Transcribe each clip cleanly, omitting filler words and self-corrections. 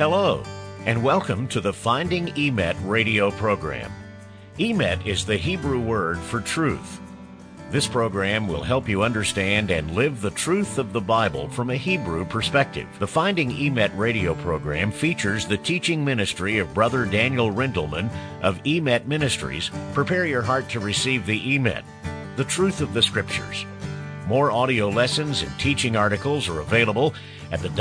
Hello, and welcome to the Finding Emet radio program. Emet is the Hebrew word for truth. This program will help you understand and live the truth of the Bible from a Hebrew perspective. The Finding Emet radio program features the teaching ministry of Brother Daniel Rindelman of Emet Ministries. Prepare your heart to receive the Emet, the truth of the Scriptures. More audio lessons and teaching articles are available at the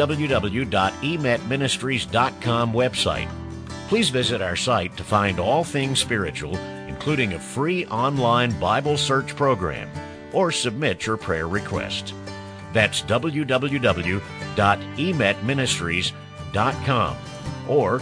www.emetministries.com website. Please visit our site to find all things spiritual, including a free online Bible search program, or submit your prayer request. That's www.emetministries.com or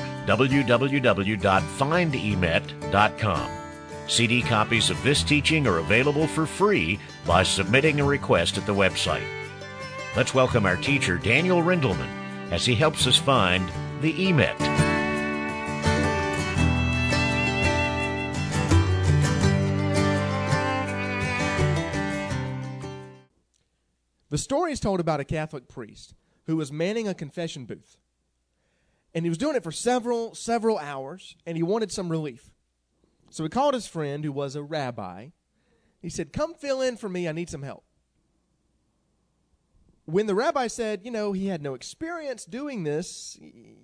www.findemet.com. CD copies of this teaching are available for free by submitting a request at the website. Let's welcome our teacher, Daniel Rindelman, as he helps us find the Emet. The story is told about a Catholic priest who was manning a confession booth. And he was doing it for several hours, and he wanted some relief. So he called his friend, who was a rabbi. He said, "Come fill in for me, I need some help." When the rabbi said, he had no experience doing this,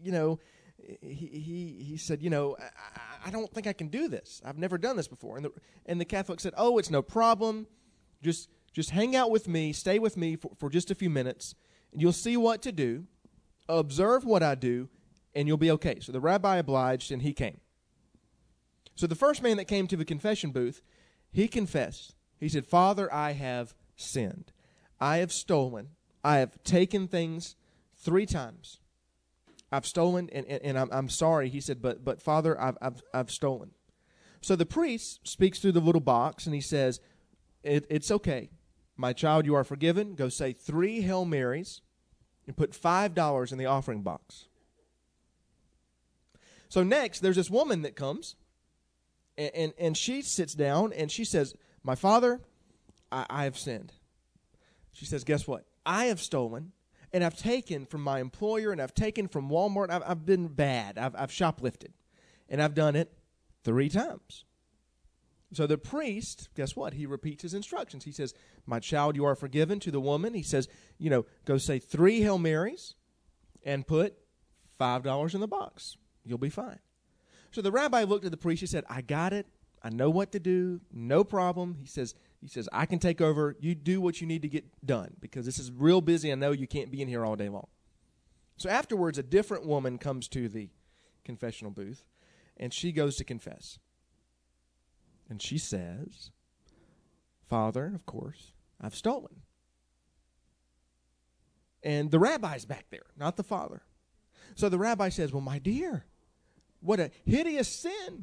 he said, I don't think I can do this. I've never done this before. And the Catholic said, "Oh, it's no problem. Just hang out with me, stay with me for just a few minutes, and you'll see what to do. Observe what I do, and you'll be okay." So the rabbi obliged, and he came. So the first man that came to the confession booth, he confessed. He said, "Father, I have sinned. I have stolen. I have taken things 3 times. I've stolen, and I'm sorry." He said, but Father, I've stolen. So the priest speaks through the little box, and he says, It's okay. My child, you are forgiven. Go say 3 Hail Marys and put $5 in the offering box." So next, there's this woman that comes, and she sits down, and she says, "My father, I have sinned." She says, "Guess what? I have stolen, and I've taken from my employer, and I've taken from Walmart. I've been bad. I've shoplifted, and I've done it 3 times. So the priest, guess what? He repeats his instructions. He says, "My child, you are forgiven," to the woman. He says, go say 3 Hail Marys and put $5 in the box. You'll be fine. So the rabbi looked at the priest. He said, "I got it. I know what to do. No problem." He says, "I can take over. You do what you need to get done, because this is real busy. I know you can't be in here all day long." So afterwards, a different woman comes to the confessional booth, and she goes to confess. And she says, "Father, of course, I've stolen." And the rabbi's back there, not the father. So the rabbi says, "Well, my dear, what a hideous sin."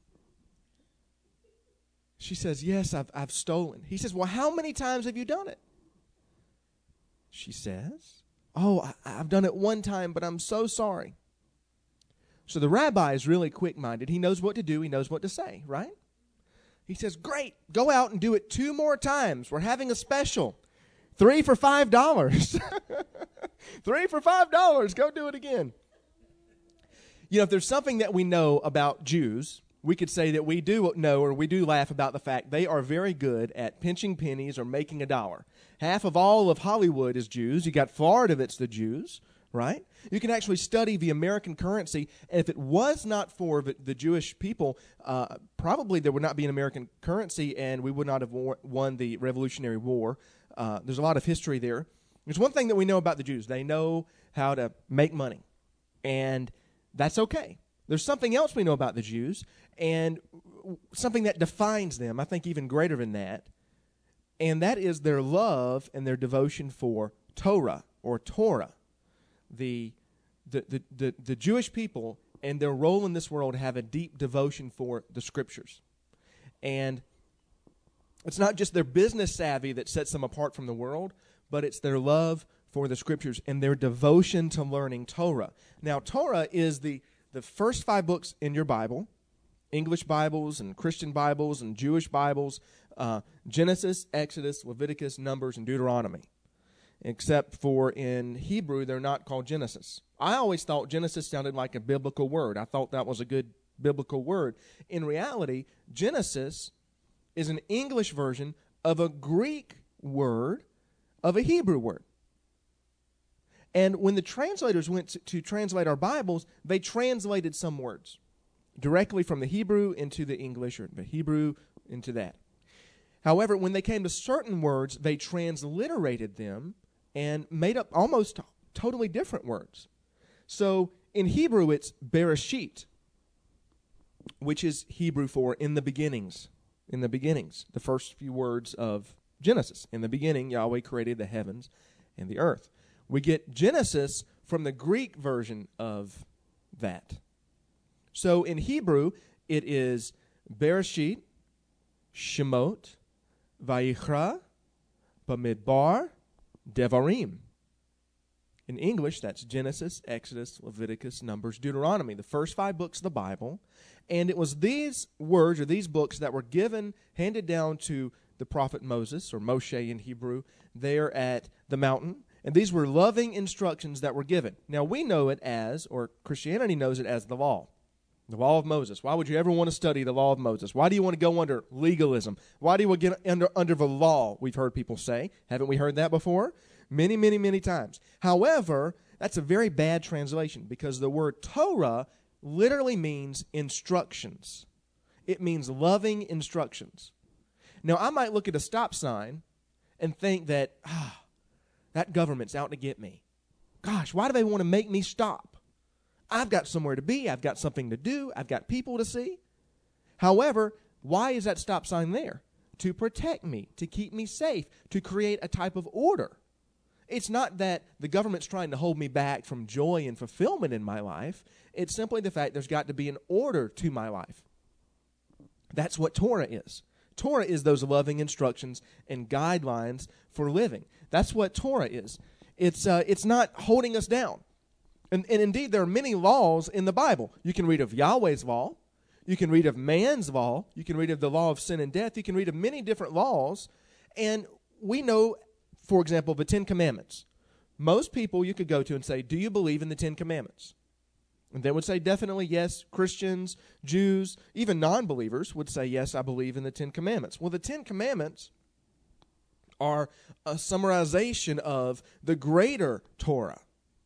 She says, "Yes, I've stolen." He says, "Well, how many times have you done it?" She says, "Oh, I've done it 1 time, but I'm so sorry." So the rabbi is really quick-minded. He knows what to do. He knows what to say, right? He says, "Great, go out and do it 2 more times. We're having a special. 3 for $5. 3 for $5. Go do it again." If there's something that we know about Jews, we could say that we do know, or we do laugh about the fact they are very good at pinching pennies or making a dollar. Half of all of Hollywood is Jews. You got Florida that's the Jews, right? You can actually study the American currency, and if it was not for the Jewish people, probably there would not be an American currency, and we would not have won the Revolutionary War. There's a lot of history there. There's one thing that we know about the Jews. They know how to make money, and that's okay. There's something else we know about the Jews, and something that defines them, I think even greater than that, and that is their love and their devotion for Torah, or Torah. The Jewish people and their role in this world have a deep devotion for the Scriptures. And it's not just their business savvy that sets them apart from the world, but it's their love for the Scriptures and their devotion to learning Torah. Now, Torah is the first 5 books in your Bible, English Bibles and Christian Bibles and Jewish Bibles, Genesis, Exodus, Leviticus, Numbers, and Deuteronomy. except for in Hebrew, they're not called Genesis. I always thought Genesis sounded like a biblical word. I thought that was a good biblical word. In reality, Genesis is an English version of a Greek word of a Hebrew word. And when the translators went to translate our Bibles, they translated some words directly from the Hebrew into the English, or the Hebrew into that. However, when they came to certain words, they transliterated them and made up almost totally different words. So in Hebrew, it's Bereshit, which is Hebrew for in the beginnings. In the beginnings, the first few words of Genesis. In the beginning, Yahweh created the heavens and the earth. We get Genesis from the Greek version of that. So in Hebrew, it is Bereshit, Shemot, Vayikra, Bamidbar, Devarim. In English, that's Genesis, Exodus, Leviticus, Numbers, Deuteronomy, the first 5 books of the Bible. And it was these words or these books that were handed down to the prophet Moses, or Moshe in Hebrew, there at the mountain. And these were loving instructions that were given. Now, we know it as, or Christianity knows it as, the law of Moses. Why would you ever want to study the law of Moses? Why do you want to go under legalism? Why do you want to get under the law, we've heard people say. Haven't we heard that before? Many, many, many times. However, that's a very bad translation, because the word Torah literally means instructions. It means loving instructions. Now, I might look at a stop sign and think that, that government's out to get me. Gosh, why do they want to make me stop? I've got somewhere to be. I've got something to do. I've got people to see. However, why is that stop sign there? To protect me, to keep me safe, to create a type of order. It's not that the government's trying to hold me back from joy and fulfillment in my life. It's simply the fact there's got to be an order to my life. That's what Torah is. Torah is those loving instructions and guidelines for living. That's what Torah is. It's not holding us down. And indeed, there are many laws in the Bible. You can read of Yahweh's law. You can read of man's law. You can read of the law of sin and death. You can read of many different laws. And we know, for example, the 10 Commandments. Most people you could go to and say, do you believe in the 10 Commandments? And they would say definitely yes. Christians, Jews, even non-believers would say, yes, I believe in the 10 Commandments. Well, the 10 Commandments are a summarization of the greater Torah.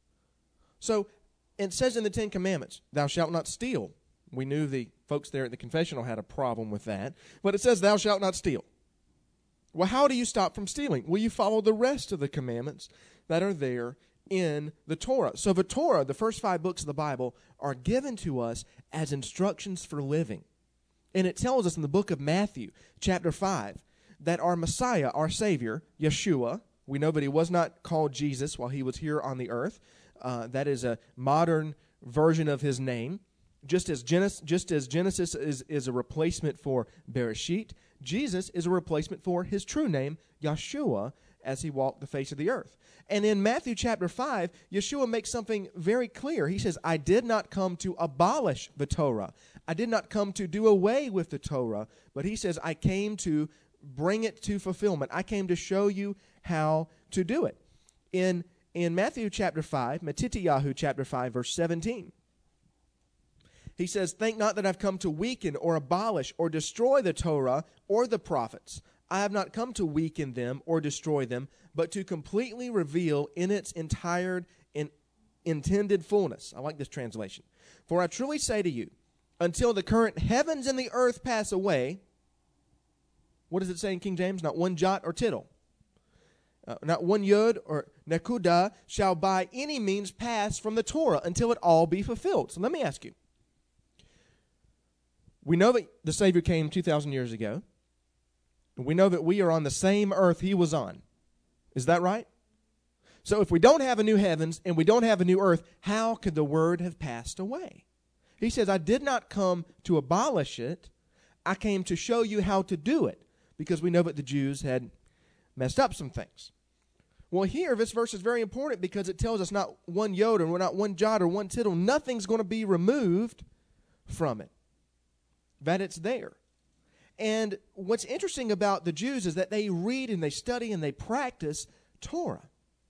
So it says in the 10 Commandments, thou shalt not steal. We knew the folks there at the confessional had a problem with that. But it says, thou shalt not steal. Well, how do you stop from stealing? Well, you follow the rest of the commandments that are there in the Torah. So the Torah, the first 5 books of the Bible, are given to us as instructions for living. And it tells us in the book of Matthew, chapter 5, that our Messiah, our Savior, Yeshua, we know that he was not called Jesus while he was here on the earth. That is a modern version of his name. Just as Genesis is a replacement for Bereshit, Jesus is a replacement for his true name, Yeshua, as he walked the face of the earth. And in Matthew chapter 5, Yeshua makes something very clear. He says, I did not come to abolish the Torah. I did not come to do away with the Torah. But he says, I came to bring it to fulfillment. I came to show you how to do it. In Matthew chapter 5, Matityahu chapter 5, verse 17, he says, think not that I've come to weaken or abolish or destroy the Torah or the prophets. I have not come to weaken them or destroy them, but to completely reveal in its entire intended fullness. I like this translation. For I truly say to you, until the current heavens and the earth pass away, what does it say in King James? Not one jot or tittle. Not one yod or nekuda shall by any means pass from the Torah until it all be fulfilled. So let me ask you. We know that the Savior came 2,000 years ago. We know that we are on the same earth he was on. Is that right? So if we don't have a new heavens and we don't have a new earth, how could the word have passed away? He says, I did not come to abolish it. I came to show you how to do it, because we know that the Jews had messed up some things. Well, here, this verse is very important because it tells us not one yod or not one jot or one tittle. Nothing's going to be removed from it. That it's there. And what's interesting about the Jews is that they read and they study and they practice Torah.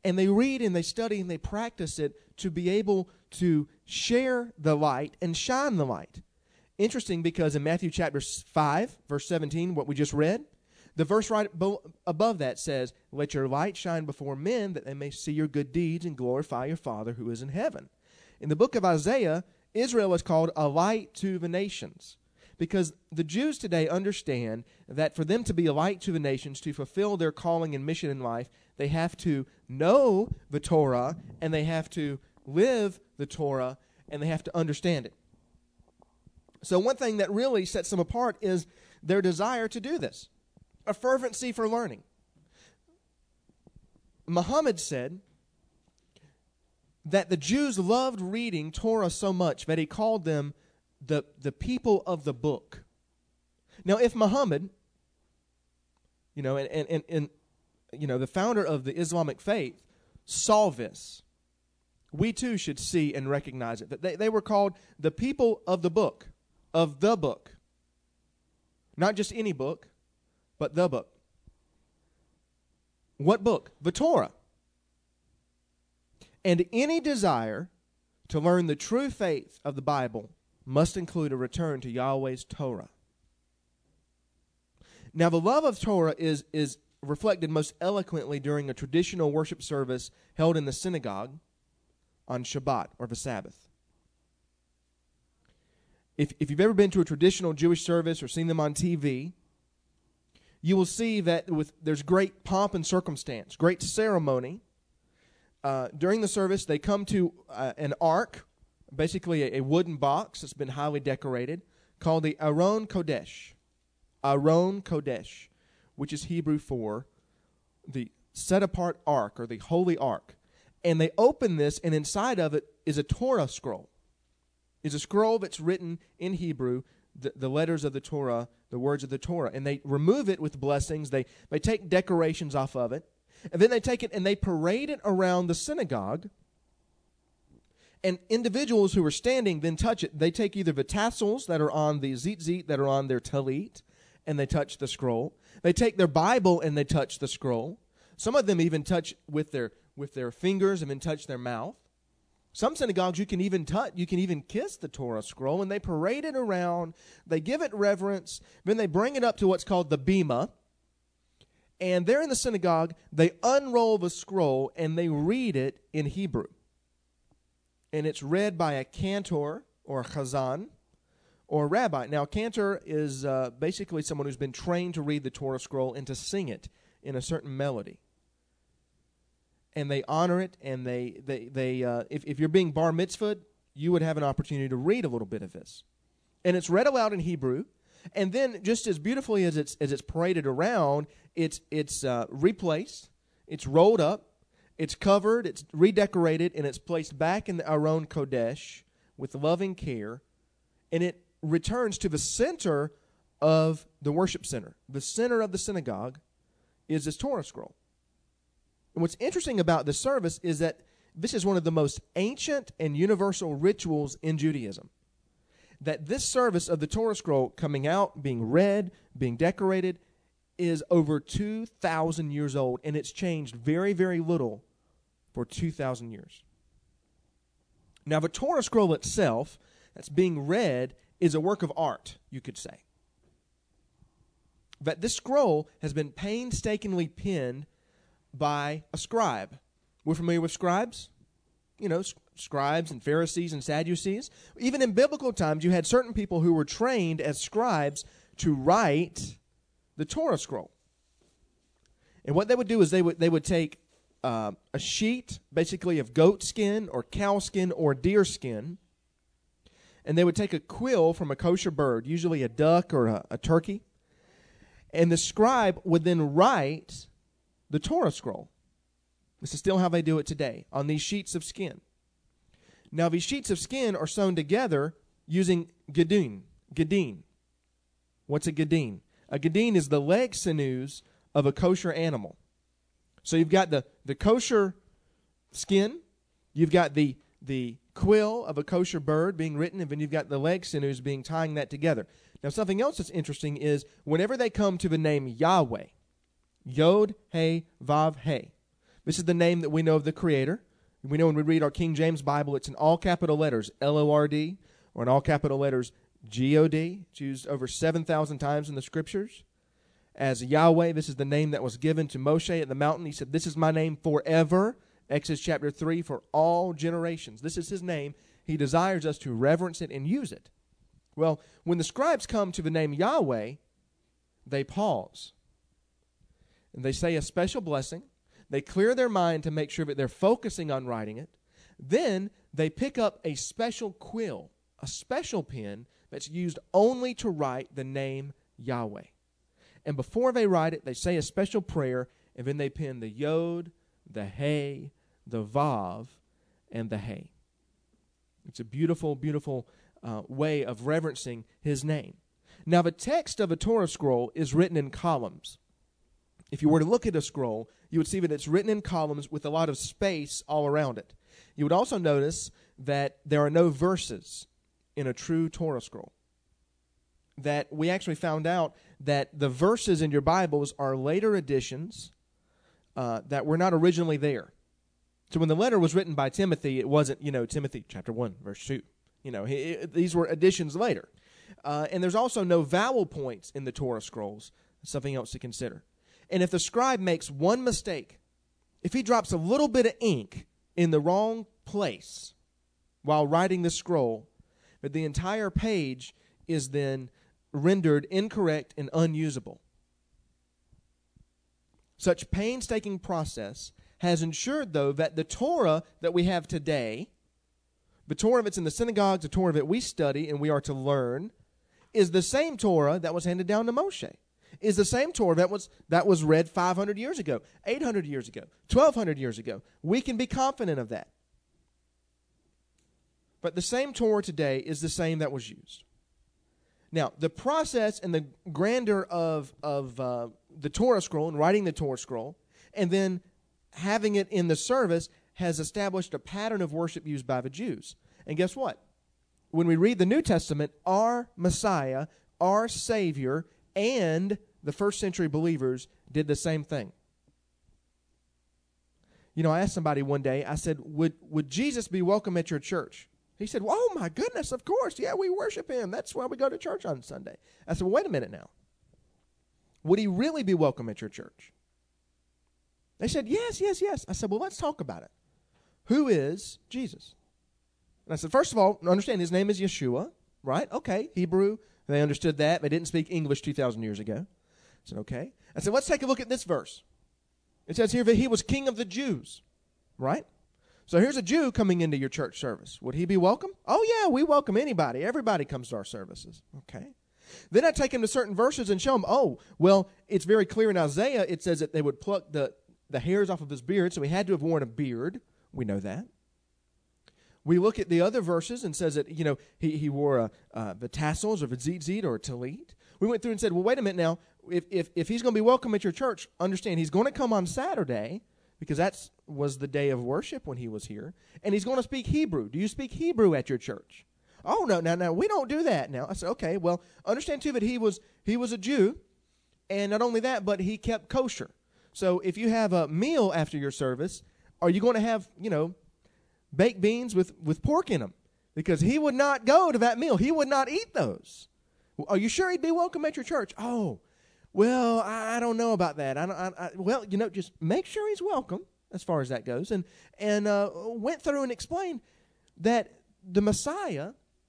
And they read and they study and they practice it to be able to share the light and shine the light. Interesting, because in Matthew chapter 5, verse 17, what we just read, the verse right above that says, "Let your light shine before men, that they may see your good deeds and glorify your Father who is in heaven." In the book of Isaiah, Israel is called a light to the nations, because the Jews today understand that for them to be a light to the nations, to fulfill their calling and mission in life, they have to know the Torah, and they have to live the Torah, and they have to understand it. So one thing that really sets them apart is their desire to do this, a fervency for learning. Muhammad said that the Jews loved reading Torah so much that he called them the people of the book. Now, if Muhammad, and the founder of the Islamic faith, saw this, we too should see and recognize it. That they were called the people of the book, of the book. Not just any book, but the book. What book? The Torah. And any desire to learn the true faith of the Bible must include a return to Yahweh's Torah. Now, the love of Torah is reflected most eloquently during a traditional worship service held in the synagogue on Shabbat, or the Sabbath. If you've ever been to a traditional Jewish service or seen them on TV, you will see that there's great pomp and circumstance, great ceremony. During the service, they come to an ark, basically a wooden box that's been highly decorated, called the Aron Kodesh. Aron Kodesh, which is Hebrew for the set-apart ark, or the holy ark. And they open this, and inside of it is a Torah scroll. It's a scroll that's written in Hebrew, the letters of the Torah, the words of the Torah. And they remove it with blessings. They take decorations off of it. And then they take it and they parade it around the synagogue. And individuals who are standing then touch it. They take either the tassels that are on the tzitzit, that are on their talit, and they touch the scroll. They take their Bible and they touch the scroll. Some of them even touch with their fingers and then touch their mouth. Some synagogues you can even kiss the Torah scroll, and they parade it around. They give it reverence. Then they bring it up to what's called the bima. And there in the synagogue, they unroll the scroll and they read it in Hebrew. And it's read by a cantor or a chazan or a rabbi. Now, a cantor is basically someone who's been trained to read the Torah scroll and to sing it in a certain melody. And they honor it, and if you're being bar mitzvahed, you would have an opportunity to read a little bit of this. And it's read aloud in Hebrew, and then just as beautifully as it's paraded around, it's replaced, it's rolled up, it's covered, it's redecorated, and it's placed back in the Aron Kodesh with loving care, and it returns to the center of the worship center. The center of the synagogue is this Torah scroll. And what's interesting about this service is that this is one of the most ancient and universal rituals in Judaism. That this service of the Torah scroll coming out, being read, being decorated, is over 2,000 years old, and it's changed very, very little for 2,000 years. Now, the Torah scroll itself that's being read is a work of art, you could say. That this scroll has been painstakingly penned by a scribe. We're familiar with scribes? Scribes and Pharisees and Sadducees. Even in biblical times, you had certain people who were trained as scribes to write the Torah scroll. And what they would do is they would take a sheet, basically of goat skin or cow skin or deer skin, and they would take a quill from a kosher bird, usually a duck or a turkey, and the scribe would then write the Torah scroll. This is still how they do it today, on these sheets of skin. Now, these sheets of skin are sewn together using gedin. Gedin. What's a gedin? A gedin is the leg sinews of a kosher animal. So you've got the kosher skin, you've got the quill of a kosher bird being written, and then you've got the leg sinews tying that together. Now, something else that's interesting is whenever they come to the name Yahweh, Yod, He, Vav, He, This is the name that we know of the Creator. We know when we read our King James Bible, it's in all capital letters, L-O-R-D, or in all capital letters, G-O-D. It's used over 7,000 times in the Scriptures. As Yahweh, this is the name that was given to Moshe at the mountain. He said, this is my name forever. Exodus chapter 3, for all generations. This is his name. He desires us to reverence it and use it. Well, when the scribes come to the name Yahweh, they pause. And they say a special blessing. They clear their mind to make sure that they're focusing on writing it. Then they pick up a special quill, a special pen that's used only to write the name Yahweh. And before they write it, they say a special prayer, and then they pen the Yod, the Hey, the Vav, and the Hey. It's a beautiful, beautiful way of reverencing his name. Now, the text of a Torah scroll is written in columns. If you were to look at a scroll, you would see that it's written in columns with a lot of space all around it. You would also notice that there are no verses in a true Torah scroll. That we actually found out that the verses in your Bibles are later additions that were not originally there. So when the letter was written by Timothy, it wasn't, Timothy chapter 1, verse 2. These were additions later. And there's also no vowel points in the Torah scrolls. Something else to consider. And if the scribe makes one mistake, if he drops a little bit of ink in the wrong place while writing the scroll, that the entire page is then rendered incorrect and unusable. Such painstaking process has ensured, though, that the Torah that we have today, the Torah that's in the synagogues, the Torah that we study and we are to learn, is the same Torah that was handed down to Moshe. Is the same Torah that was read 500 years ago, 800 years ago, 1,200 years ago. We can be confident of that. But the same Torah today is the same that was used. Now, the process and the grandeur of the Torah scroll and writing the Torah scroll and then having it in the service has established a pattern of worship used by the Jews. And guess what? When we read the New Testament, our Messiah, our Savior, and the first century believers did the same thing. I asked somebody one day, I said, would Jesus be welcome at your church? He said, well, oh my goodness, of course. Yeah, we worship him. That's why we go to church on Sunday. I said, well, wait a minute now. Would he really be welcome at your church? They said, yes, yes, yes. I said, well, let's talk about it. Who is Jesus? And I said, first of all, understand his name is Yeshua, right? Okay, Hebrew. They understood that. They didn't speak English 2,000 years ago. I said, okay. I said, let's take a look at this verse. It says here that he was king of the Jews, right? So here's a Jew coming into your church service. Would he be welcome? Oh, yeah, we welcome anybody. Everybody comes to our services. Okay. Then I take him to certain verses and show him, oh, well, it's very clear in Isaiah, it says that they would pluck the hairs off of his beard, so he had to have worn a beard. We know that. We look at the other verses and says that, he wore the tassels or a tzitzit or a talit. We went through and said, well, wait a minute now. If he's going to be welcome at your church, understand he's going to come on Saturday because that was the day of worship when he was here, and he's going to speak Hebrew. Do you speak Hebrew at your church? Oh, no, we don't do that now. I said, okay, well, understand too that he was a Jew, and not only that, but he kept kosher. So if you have a meal after your service, are you going to have, baked beans with pork in them? Because he would not go to that meal. He would not eat those. Are you sure he'd be welcome at your church? Oh, well, I don't know about that. Well, just make sure he's welcome as far as that goes. And went through and explained that the Messiah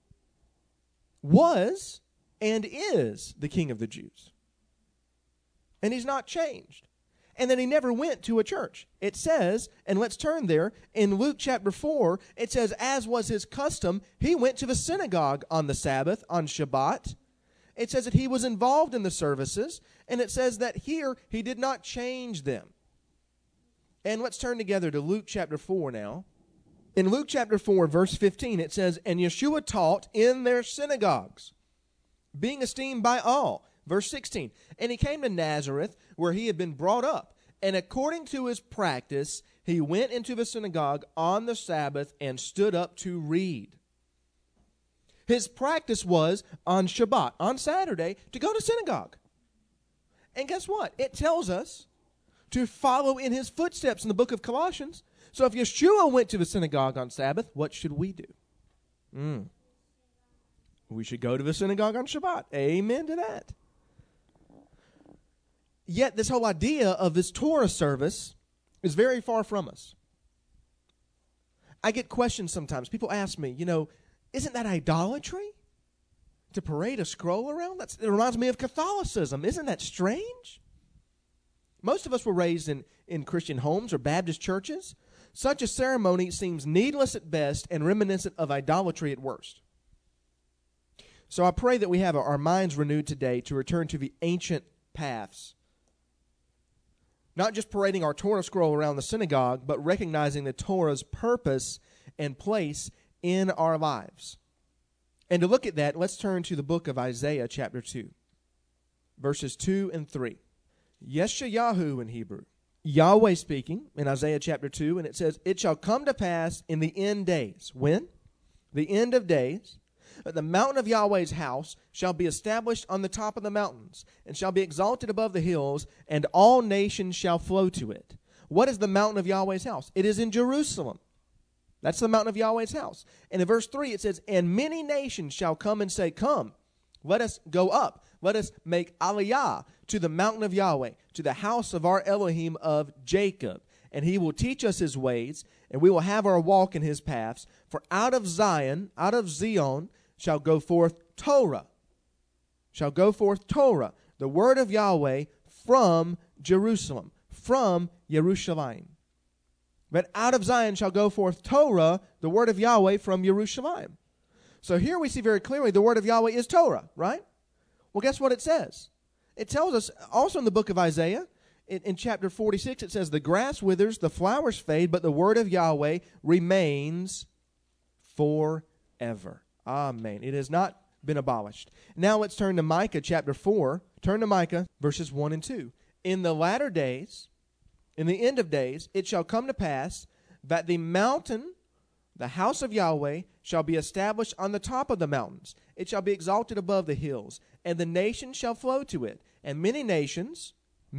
was and is the King of the Jews. And he's not changed. And that he never went to a church. It says, and let's turn there, in Luke chapter 4, it says, as was his custom, he went to the synagogue on the Sabbath, on Shabbat. It says that he was involved in the services, and it says that here he did not change them. And let's turn together to Luke chapter 4 now. In Luke chapter 4, verse 15, it says, and Yeshua taught in their synagogues, being esteemed by all. Verse 16, and he came to Nazareth, where he had been brought up. And according to his practice, he went into the synagogue on the Sabbath and stood up to read. His practice was on Shabbat, on Saturday, to go to synagogue. And guess what? It tells us to follow in his footsteps in the book of Colossians. So if Yeshua went to the synagogue on Sabbath, what should we do? We should go to the synagogue on Shabbat. Amen to that. Yet this whole idea of this Torah service is very far from us. I get questions sometimes. People ask me, isn't that idolatry? To parade a scroll around? It reminds me of Catholicism. Isn't that strange? Most of us were raised in Christian homes or Baptist churches. Such a ceremony seems needless at best and reminiscent of idolatry at worst. So I pray that we have our minds renewed today to return to the ancient paths. Not just parading our Torah scroll around the synagogue, but recognizing the Torah's purpose and place in our lives. And to look at that, let's turn to the book of Isaiah chapter 2, verses 2 and 3. Yeshayahu in Hebrew. Yahweh speaking in Isaiah chapter 2, and it says, "It shall come to pass in the end days." When? The end of days. "The mountain of Yahweh's house shall be established on the top of the mountains, and shall be exalted above the hills, and all nations shall flow to it." What is the mountain of Yahweh's house? It is in Jerusalem. That's the mountain of Yahweh's house. And in verse 3 it says, "And many nations shall come and say, Come, let us go up. Let us make aliyah to the mountain of Yahweh, to the house of our Elohim of Jacob. And he will teach us his ways, and we will have our walk in his paths. For out of Zion, shall go forth Torah." Shall go forth Torah, the word of Yahweh from Jerusalem, from Yerushalayim. But out of Zion shall go forth Torah, the word of Yahweh from Yerushalayim. So here we see very clearly the word of Yahweh is Torah, right? Well, guess what it says? It tells us also in the book of Isaiah, in chapter 46, it says, "The grass withers, the flowers fade, but the word of Yahweh remains forever." Amen. It has not been abolished. Now let's turn to Micah chapter 4. Turn to Micah verses 1 and 2. "In the latter days, in the end of days, it shall come to pass that the mountain, the house of Yahweh, shall be established on the top of the mountains. It shall be exalted above the hills, and the nations shall flow to it. And many nations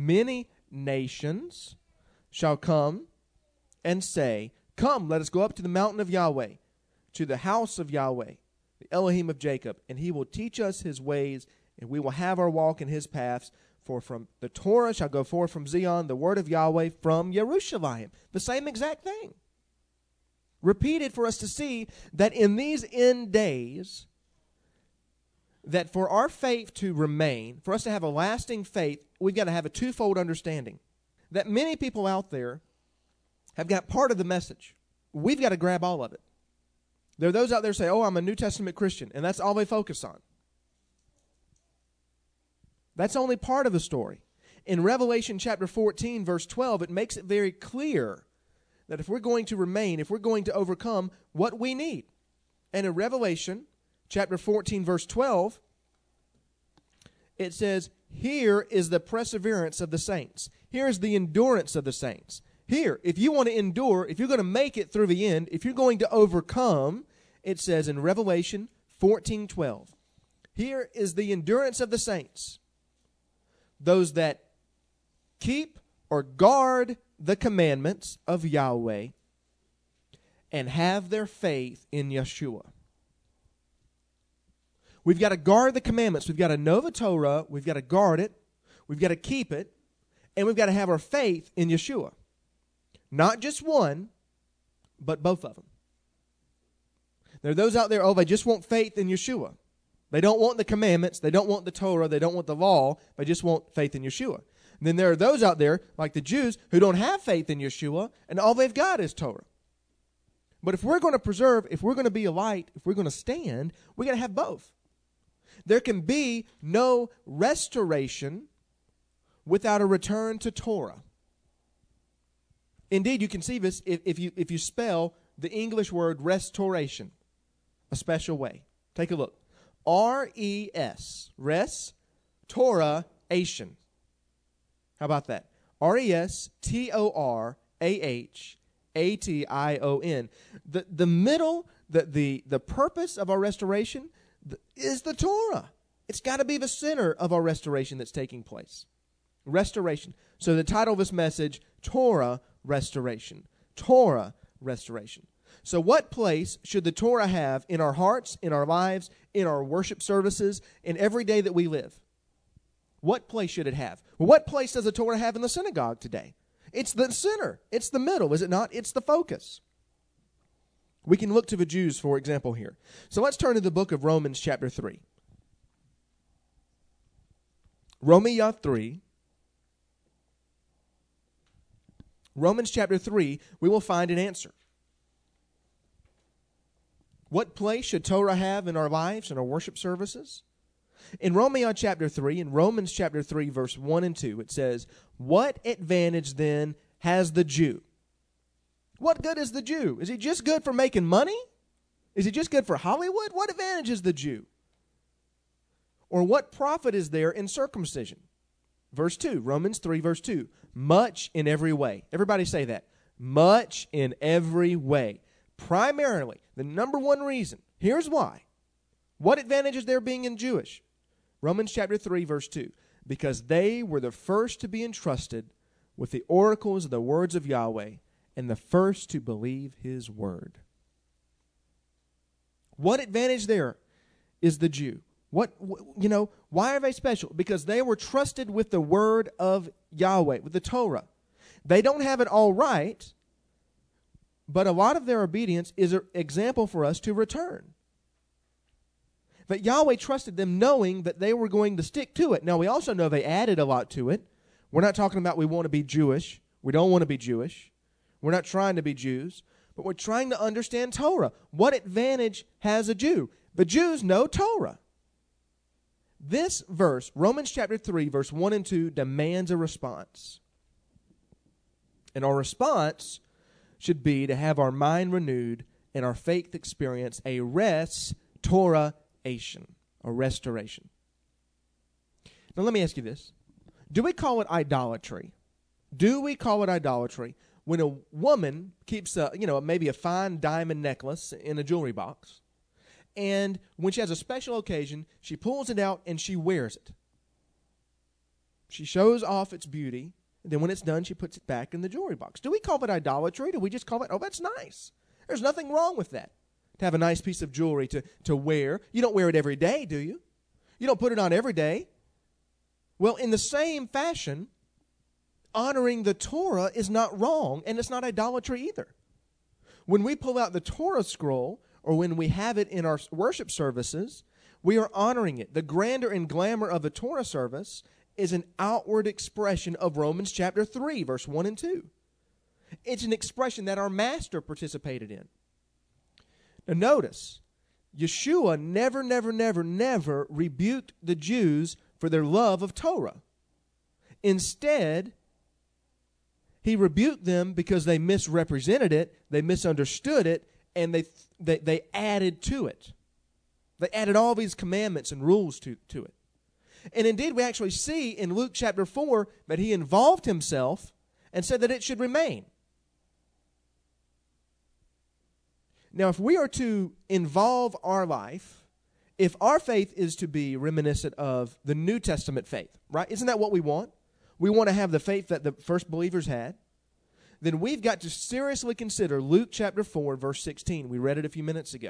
shall come and say, Come, let us go up to the mountain of Yahweh, to the house of Yahweh, the Elohim of Jacob, and he will teach us his ways, and we will have our walk in his paths. For from the Torah shall go forth from Zion the word of Yahweh from Yerushalayim." The same exact thing. Repeated for us to see that in these end days, that for our faith to remain, for us to have a lasting faith, we've got to have a twofold understanding. That many people out there have got part of the message. We've got to grab all of it. There are those out there who say, "Oh, I'm a New Testament Christian," and that's all they focus on. That's only part of the story. In Revelation chapter 14, verse 12, it makes it very clear that if we're going to remain, if we're going to overcome, what we need. And in Revelation chapter 14, verse 12, it says, "Here is the perseverance of the saints." Here is the endurance of the saints. Here, if you want to endure, if you're going to make it through the end, if you're going to overcome, it says in Revelation 14:12, "Here is the endurance of the saints, those that keep or guard the commandments of Yahweh and have their faith in Yeshua." We've got to guard the commandments. We've got to know the Torah. We've got to guard it. We've got to keep it. And we've got to have our faith in Yeshua. Not just one, but both of them. There are those out there, they just want faith in Yeshua. They don't want the commandments. They don't want the Torah. They don't want the law. They just want faith in Yeshua. And then there are those out there, like the Jews, who don't have faith in Yeshua, and all they've got is Torah. But if we're going to preserve, if we're going to be a light, if we're going to stand, we got to have both. There can be no restoration without a return to Torah. Indeed, you can see this if you spell the English word restoration a special way. Take a look. R-E-S, res, Torah-ation. How about that? R-E-S-T-O-R-A-H-A-T-I-O-N. The middle, the purpose of our restoration is the Torah. It's got to be the center of our restoration that's taking place. Restoration. So the title of this message, Torah Restoration. Torah Restoration. So what place should the Torah have in our hearts, in our lives, in our worship services, in every day that we live? What place should it have? Well, what place does the Torah have in the synagogue today? It's the center. It's the middle, is it not? It's the focus. We can look to the Jews, for example, here. So let's turn to the book of Romans chapter 3. Romans 3. Romans chapter 3, we will find an answer. What place should Torah have in our lives, in our worship services? In Romans chapter 3, verse 1 and 2, it says, "What advantage then has the Jew?" What good is the Jew? Is he just good for making money? Is he just good for Hollywood? What advantage is the Jew? Or what profit is there in circumcision? Verse 2, Romans 3, verse 2, "Much in every way." Everybody say that. Much in every way. Primarily, the number one reason, here's why. What advantage is there being in Jewish? Romans chapter 3, verse 2. Because they were the first to be entrusted with the oracles of the words of Yahweh, and the first to believe his word. What advantage there is the Jew? Why are they special? Because they were trusted with the word of Yahweh, with the Torah. They don't have it all right, but a lot of their obedience is an example for us to return. But Yahweh trusted them knowing that they were going to stick to it. Now, we also know they added a lot to it. We're not talking about we want to be Jewish. We don't want to be Jewish. We're not trying to be Jews, but we're trying to understand Torah. What advantage has a Jew? The Jews know Torah. This verse, Romans chapter 3, verse 1 and 2, demands a response. And our response should be to have our mind renewed and our faith experience a restoration, a restoration. Now let me ask you this. Do we call it idolatry? Do we call it idolatry when a woman keeps maybe a fine diamond necklace in a jewelry box, and when she has a special occasion, she pulls it out and she wears it? She shows off its beauty, and then when it's done, she puts it back in the jewelry box. Do we call it idolatry? Do we just call it, oh, that's nice? There's nothing wrong with that, to have a nice piece of jewelry to wear. You don't wear it every day, do you? You don't put it on every day. Well, in the same fashion, honoring the Torah is not wrong, and it's not idolatry either. When we pull out the Torah scroll, or when we have it in our worship services, we are honoring it. The grandeur and glamour of a Torah service is an outward expression of Romans chapter 3, verse 1 and 2. It's an expression that our Master participated in. Now notice, Yeshua never rebuked the Jews for their love of Torah. Instead, he rebuked them because they misrepresented it, they misunderstood it, and they added to it. They added all these commandments and rules to it. And indeed, we actually see in Luke chapter 4 that he involved himself and said that it should remain. Now, if we are to involve our life, if our faith is to be reminiscent of the New Testament faith, right? Isn't that what we want? We want to have the faith that the first believers had. Then we've got to seriously consider Luke chapter 4, verse 16. We read it a few minutes ago.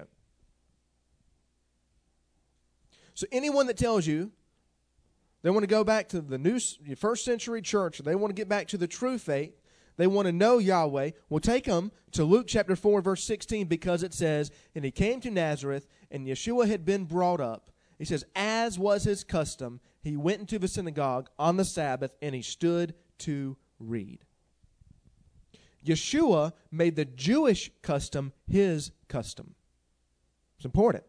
So anyone that tells you they want to go back to the first century church, or they want to get back to the true faith, they want to know Yahweh, we'll take them to Luke chapter 4, verse 16, because it says, "And he came to Nazareth, and Yeshua had been brought up." He says, "As was his custom, he went into the synagogue on the Sabbath, and he stood to read." Yeshua made the Jewish custom his custom. It's important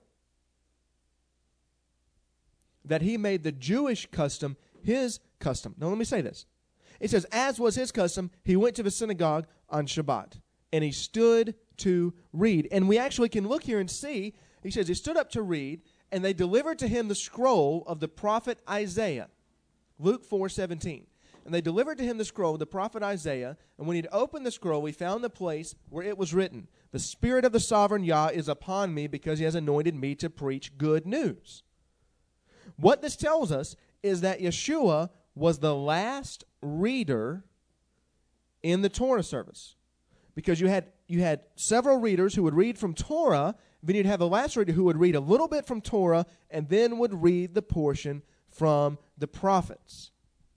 that he made the Jewish custom his custom. Now let me say this. It says, as was his custom, he went to the synagogue on Shabbat, and he stood to read. And we actually can look here and see, he says he stood up to read, and they delivered to him the scroll of the prophet Isaiah. Luke 4:17. And they delivered to him the scroll of the prophet Isaiah, and when he'd opened the scroll, we found the place where it was written, "The Spirit of the Sovereign Yah is upon me, because he has anointed me to preach good news." What this tells us is that Yeshua was the last reader in the Torah service. Because you had several readers who would read from Torah, then you'd have the last reader who would read a little bit from Torah and then would read the portion from the prophets.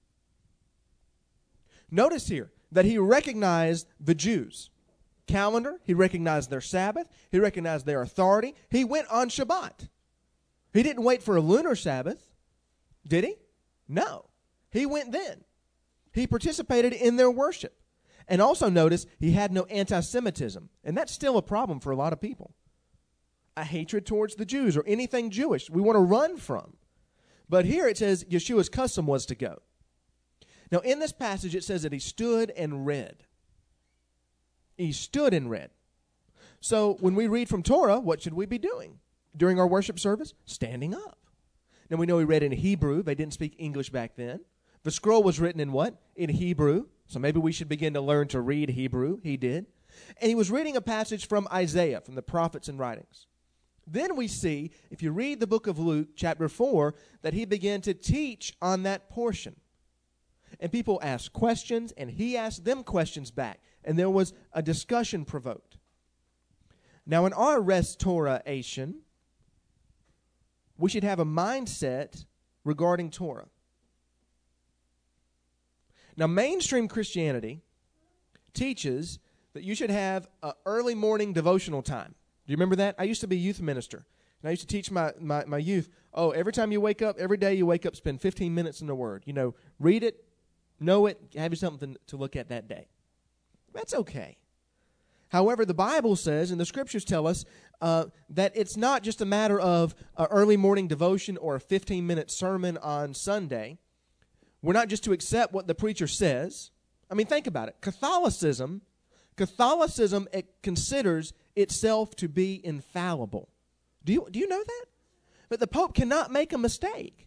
Notice here that he recognized the Jews' calendar, he recognized their Sabbath, he recognized their authority. He went on Shabbat. He didn't wait for a lunar Sabbath, did he? No. He went then. He participated in their worship. And also notice he had no anti-Semitism. And that's still a problem for a lot of people. A hatred towards the Jews or anything Jewish we want to run from. But here it says Yeshua's custom was to go. Now in this passage it says that he stood and read. He stood and read. So when we read from Torah, what should we be doing during our worship service? Standing up. Now we know he read in Hebrew. They didn't speak English back then. The scroll was written in what? In Hebrew. So maybe we should begin to learn to read Hebrew. He did. And he was reading a passage from Isaiah, from the prophets and writings. Then we see, if you read the book of Luke, chapter 4, that he began to teach on that portion. And people asked questions, and he asked them questions back. And there was a discussion provoked. Now, in our restoration, we should have a mindset regarding Torah. Now, mainstream Christianity teaches that you should have an early morning devotional time. Do you remember that? I used to be a youth minister, and I used to teach my youth, every time you wake up, every day you wake up, spend 15 minutes in the Word. You know, read it, know it, have you something to look at that day. That's okay. However, the Bible says, and the Scriptures tell us, that it's not just a matter of an early morning devotion or a 15-minute sermon on Sunday. We're not just to accept what the preacher says. I mean, think about it. Catholicism, it considers itself to be infallible. Do you know that? But the Pope cannot make a mistake.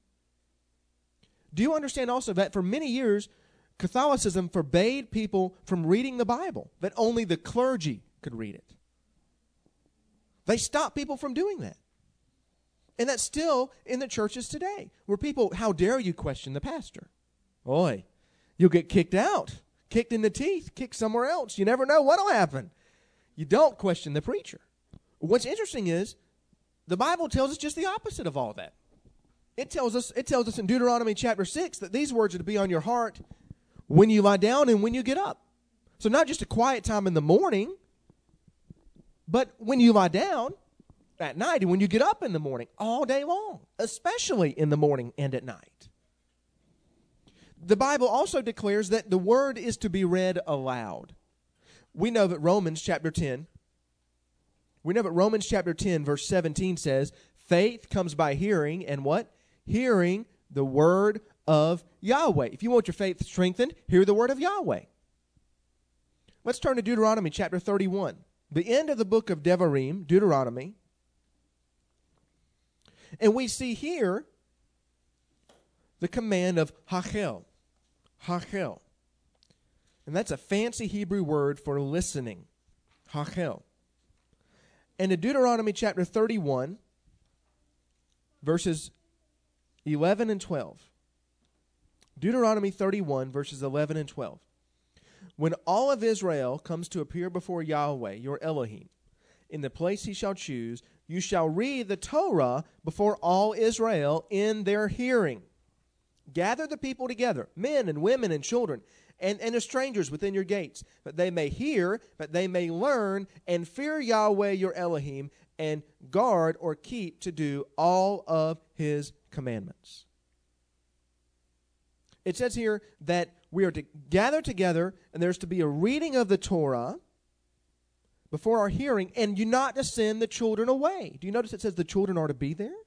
Do you understand also that for many years, Catholicism forbade people from reading the Bible, that only the clergy could read it? They stopped people from doing that. And that's still in the churches today, where people, how dare you question the pastor? Boy, you'll get kicked out, kicked in the teeth, kicked somewhere else. You never know what will happen. You don't question the preacher. What's interesting is the Bible tells us just the opposite of all that. It tells us in Deuteronomy chapter 6 that these words are to be on your heart when you lie down and when you get up. So not just a quiet time in the morning, but when you lie down at night and when you get up in the morning, all day long, especially in the morning and at night. The Bible also declares that the word is to be read aloud. We know that Romans chapter 10 verse 17 says, faith comes by hearing, and what? Hearing the word of Yahweh. If you want your faith strengthened, hear the word of Yahweh. Let's turn to Deuteronomy chapter 31. The end of the book of Devarim, Deuteronomy. And we see here the command of hachel. Hachel. And that's a fancy Hebrew word for listening. Hachel. And in Deuteronomy chapter 31, verses 11 and 12. Deuteronomy 31, verses 11 and 12. When all of Israel comes to appear before Yahweh, your Elohim, in the place he shall choose, you shall read the Torah before all Israel in their hearing. Gather the people together, men and women and children, and the strangers within your gates, that they may hear, that they may learn, and fear Yahweh your Elohim, and guard or keep to do all of his commandments. It says here that we are to gather together, and there's to be a reading of the Torah before our hearing, and you not to send the children away. Do you notice it says the children are to be there?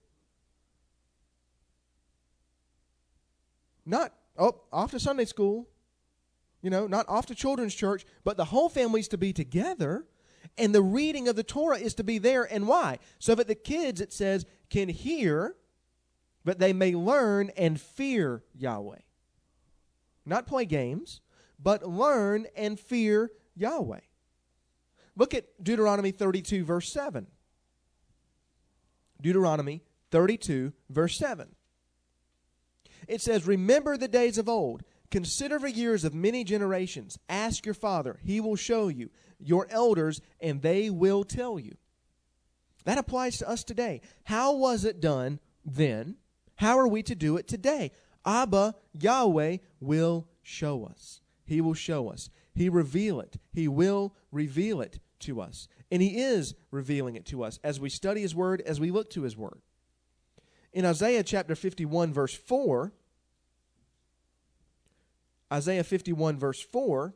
Not, off to Sunday school, not off to children's church, but the whole family's to be together, and the reading of the Torah is to be there. And why? So that the kids, it says, can hear, but they may learn and fear Yahweh. Not play games, but learn and fear Yahweh. Look at Deuteronomy 32, verse 7. Deuteronomy 32, verse 7. It says, remember the days of old. Consider the years of many generations. Ask your father. He will show you. Your elders, and they will tell you. That applies to us today. How was it done then? How are we to do it today? Abba, Yahweh, will show us. He will show us. He reveal it. He will reveal it to us. And He is revealing it to us as we study His Word, as we look to His Word. In Isaiah chapter 51, verse 4, Isaiah 51, verse 4,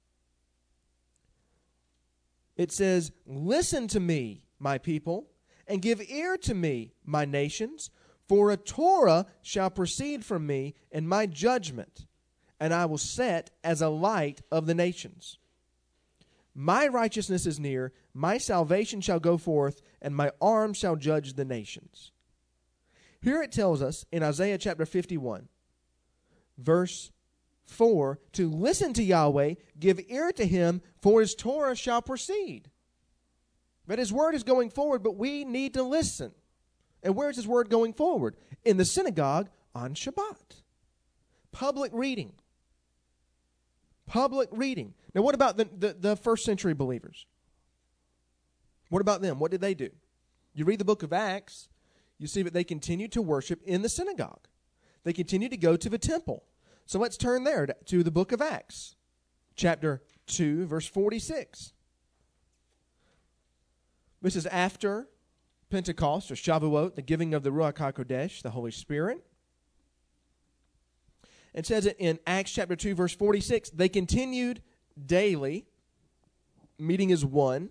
it says, listen to me, my people, and give ear to me, my nations, for a Torah shall proceed from me, and my judgment, and I will set as a light of the nations. My righteousness is near, my salvation shall go forth, and my arm shall judge the nations. Here it tells us in Isaiah chapter 51, verse 4, to listen to Yahweh, give ear to Him, for His Torah shall proceed. But His word is going forward, but we need to listen. And where is His word going forward? In the synagogue on Shabbat. Public reading. Public reading. Now, what about the first century believers? What about them? What did they do? You read the book of Acts, you see that they continued to worship in the synagogue. They continued to go to the temple. So let's turn there to the book of Acts, chapter 2, verse 46. This is after Pentecost, or Shavuot, the giving of the Ruach HaKodesh, the Holy Spirit. It says it in Acts chapter 2, verse 46, they continued daily, meeting as one,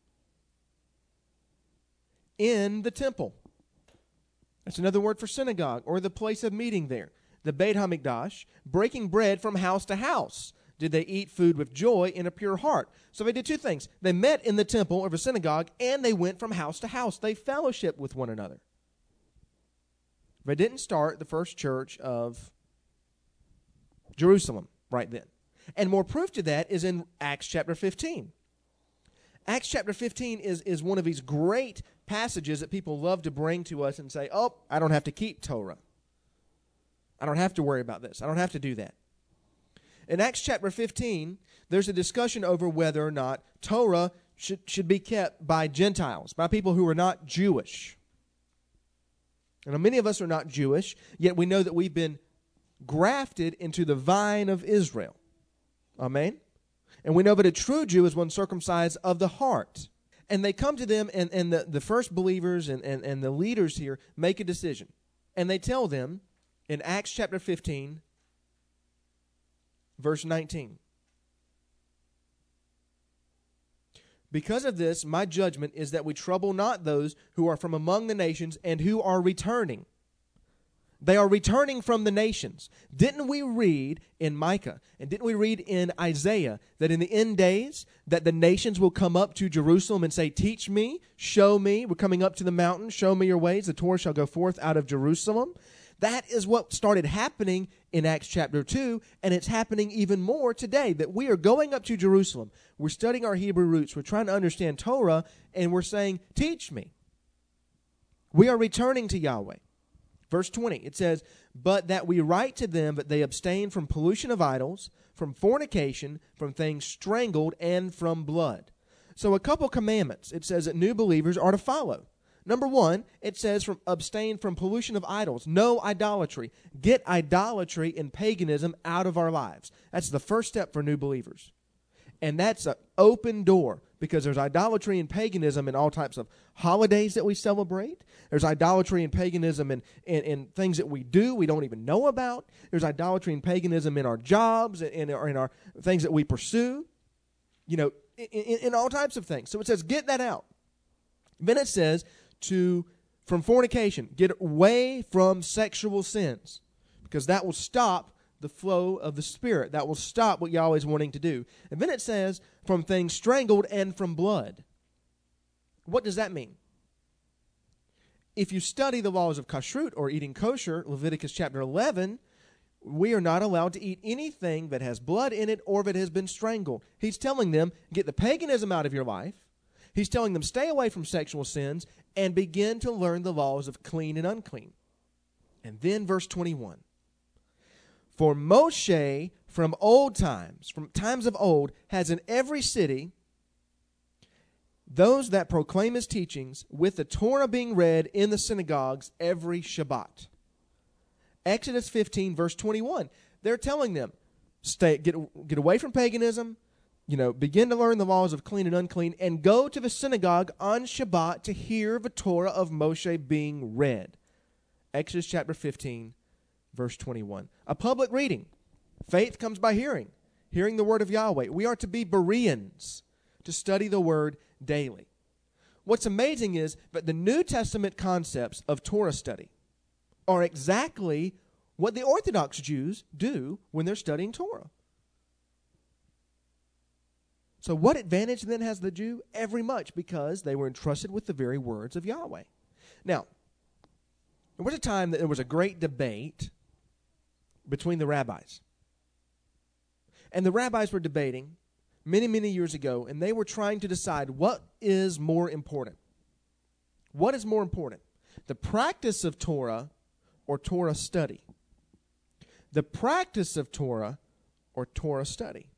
in the temple. That's another word for synagogue, or the place of meeting there. The Beit HaMikdash, breaking bread from house to house. Did they eat food with joy in a pure heart? So they did two things. They met in the temple or the synagogue, and they went from house to house. They fellowshiped with one another. They didn't start the first church of Jerusalem right then. And more proof to that is in Acts chapter 15. Acts chapter 15 is one of these great passages that people love to bring to us and say, oh, I don't have to keep Torah. I don't have to worry about this. I don't have to do that. In Acts chapter 15, there's a discussion over whether or not Torah should be kept by Gentiles, by people who are not Jewish. And many of us are not Jewish, yet we know that we've been grafted into the vine of Israel. Amen? And we know that a true Jew is one circumcised of the heart. And they come to them, and the first believers and the leaders here make a decision. And they tell them, in Acts chapter 15, verse 19. Because of this, my judgment is that we trouble not those who are from among the nations and who are returning. They are returning from the nations. Didn't we read in Micah, and didn't we read in Isaiah, that in the end days, that the nations will come up to Jerusalem and say, teach me, show me, we're coming up to the mountain, show me your ways, the Torah shall go forth out of Jerusalem. That is what started happening in Acts chapter 2, and it's happening even more today, that we are going up to Jerusalem. We're studying our Hebrew roots. We're trying to understand Torah, and we're saying, teach me. We are returning to Yahweh. Verse 20, it says, but that we write to them that they abstain from pollution of idols, from fornication, from things strangled, and from blood. So a couple commandments it says that new believers are to follow. Number one, it says abstain from pollution of idols. No idolatry. Get idolatry and paganism out of our lives. That's the first step for new believers. And that's an open door, because there's idolatry and paganism in all types of holidays that we celebrate. There's idolatry and paganism in things that we do we don't even know about. There's idolatry and paganism in our jobs, in our things that we pursue, in all types of things. So it says get that out. Then it says from fornication, get away from sexual sins, because that will stop the flow of the Spirit. That will stop what Yahweh's wanting to do. And then it says, from things strangled and from blood. What does that mean? If you study the laws of kashrut, or eating kosher, Leviticus chapter 11, we are not allowed to eat anything that has blood in it or that has been strangled. He's telling them, get the paganism out of your life. He's telling them, stay away from sexual sins and begin to learn the laws of clean and unclean. And then verse 21. For Moshe from old times, from times of old, has in every city those that proclaim his teachings, with the Torah being read in the synagogues every Shabbat. Exodus 15, verse 21. They're telling them, get away from paganism, begin to learn the laws of clean and unclean, and go to the synagogue on Shabbat to hear the Torah of Moshe being read. Exodus chapter 15, verse 21. A public reading. Faith comes by hearing the word of Yahweh. We are to be Bereans, to study the word daily. What's amazing is that the New Testament concepts of Torah study are exactly what the Orthodox Jews do when they're studying Torah. So what advantage then has the Jew? Every much, because they were entrusted with the very words of Yahweh. Now, there was a time that there was a great debate between the rabbis. And the rabbis were debating many, many years ago, and they were trying to decide what is more important. What is more important? The practice of Torah or Torah study? The practice of Torah or Torah study?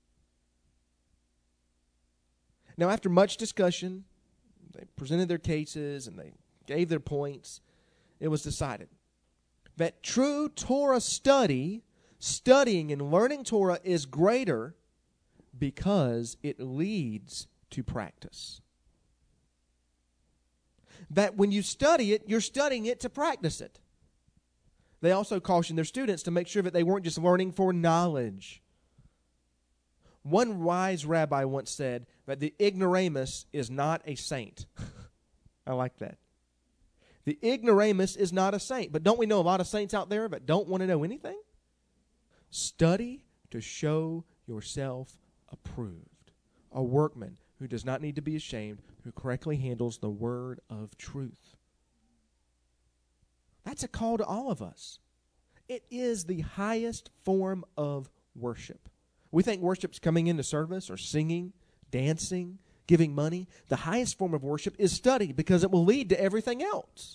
Now, after much discussion, they presented their cases and they gave their points. It was decided that true Torah studying and learning Torah is greater because it leads to practice. That when you study it, you're studying it to practice it. They also cautioned their students to make sure that they weren't just learning for knowledge. One wise rabbi once said that the ignoramus is not a saint. I like that. The ignoramus is not a saint. But don't we know a lot of saints out there that don't want to know anything? Study to show yourself approved, a workman who does not need to be ashamed, who correctly handles the word of truth. That's a call to all of us. It is the highest form of worship. We think worship's coming into service or singing, dancing, giving money. The highest form of worship is study because it will lead to everything else.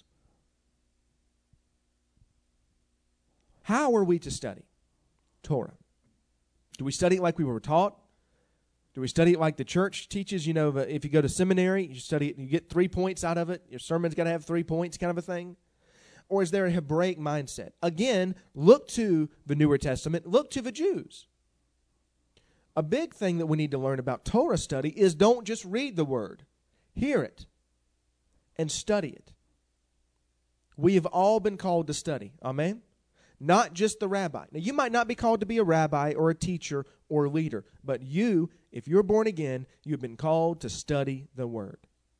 How are we to study Torah? Do we study it like we were taught? Do we study it like the church teaches? If you go to seminary, you study it and you get 3 points out of it. Your sermon's got to have 3 points kind of a thing. Or is there a Hebraic mindset? Again, look to the Newer Testament. Look to the Jews. A big thing that we need to learn about Torah study is don't just read the word. Hear it and study it. We have all been called to study. Amen? Not just the rabbi. Now, you might not be called to be a rabbi or a teacher or a leader, but you, if you're born again, you've been called to study the word.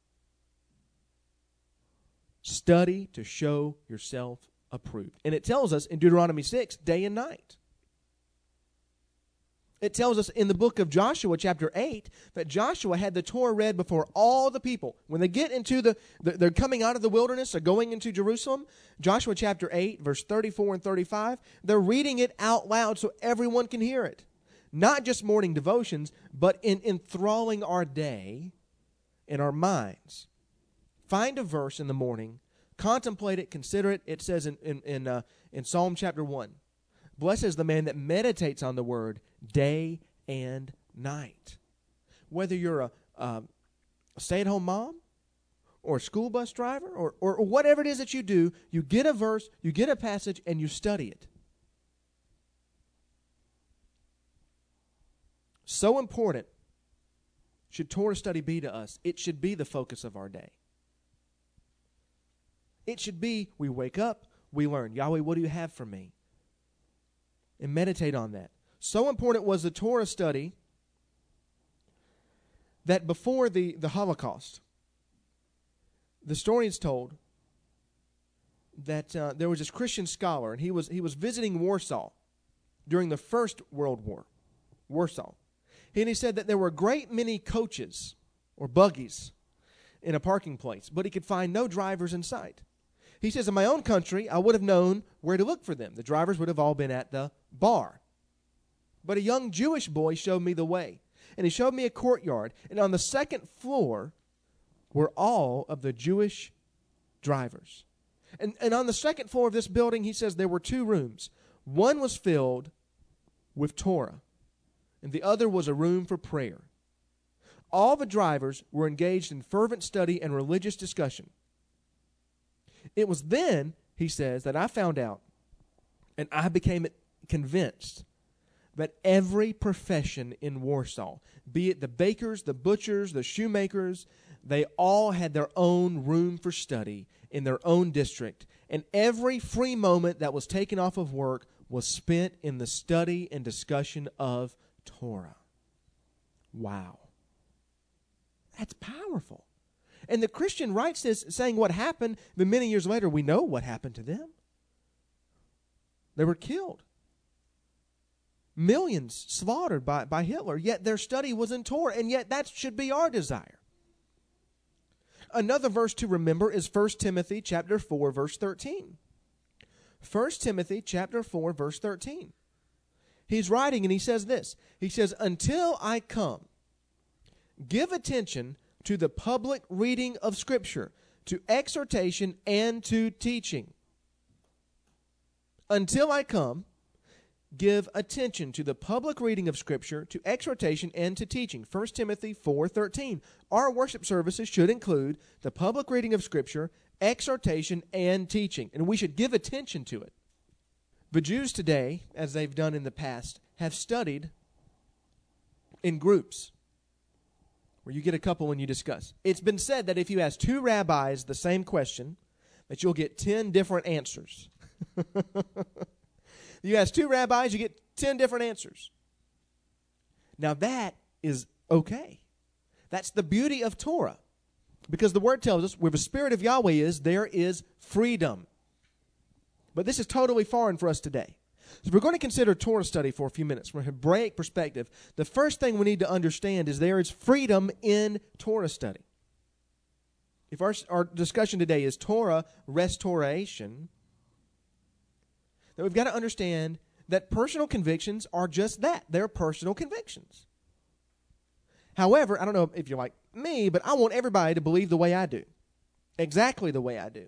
Study to show yourself approved. And it tells us in Deuteronomy 6, day and night. It tells us in the book of Joshua, chapter 8, that Joshua had the Torah read before all the people. When they get into they're coming out of the wilderness, they're going into Jerusalem, Joshua chapter 8, verse 34 and 35, they're reading it out loud so everyone can hear it. Not just morning devotions, but in enthralling our day in our minds. Find a verse in the morning, contemplate it, consider it. It says in Psalm chapter 1, blessed is the man that meditates on the word day and night. Whether you're a stay-at-home mom or a school bus driver or whatever it is that you do, you get a verse, you get a passage, and you study it. So important should Torah study be to us. It should be the focus of our day. It should be, we wake up, we learn, Yahweh, what do you have for me? And meditate on that. So important was the Torah study that before the Holocaust, the story is told that there was this Christian scholar, and he was visiting Warsaw during the First World War, Warsaw. And he said that there were a great many coaches or buggies in a parking place, but he could find no drivers in sight. He says, in my own country, I would have known where to look for them. The drivers would have all been at the bar. But a young Jewish boy showed me the way. And he showed me a courtyard. And on the second floor were all of the Jewish drivers. And on the second floor of this building, he says there were 2 rooms. One was filled with Torah, and the other was a room for prayer. All the drivers were engaged in fervent study and religious discussion. It was then, he says, that I found out, and I became convinced, that every profession in Warsaw, be it the bakers, the butchers, the shoemakers, they all had their own room for study in their own district, and every free moment that was taken off of work was spent in the study and discussion of Torah. Wow. That's powerful. And the Christian writes this saying what happened, but many years later we know what happened to them. They were killed. Millions slaughtered by Hitler, yet their study was in Torah, and yet that should be our desire. Another verse to remember is 1 Timothy chapter 4, verse 13. 1 Timothy chapter 4, verse 13. He's writing and he says this. He says, "Until I come, give attention to the public reading of Scripture, to exhortation and to teaching." Until I come, give attention to the public reading of Scripture, to exhortation and to teaching. 1 Timothy 4:13. Our worship services should include the public reading of Scripture, exhortation, and teaching, and we should give attention to it. The Jews today, as they've done in the past, have studied in groups where you get a couple and you discuss. It's been said that if you ask two rabbis the same question, that you'll get 10 different answers. You ask two rabbis, you get 10 different answers. Now that is okay. That's the beauty of Torah. Because the Word tells us where the Spirit of Yahweh is, there is freedom. But this is totally foreign for us today. So we're going to consider Torah study for a few minutes from a Hebraic perspective. The first thing we need to understand is there is freedom in Torah study. If our discussion today is Torah restoration, then we've got to understand that personal convictions are just that. They're personal convictions. However, I don't know if you're like me, but I want everybody to believe the way I do. Exactly the way I do.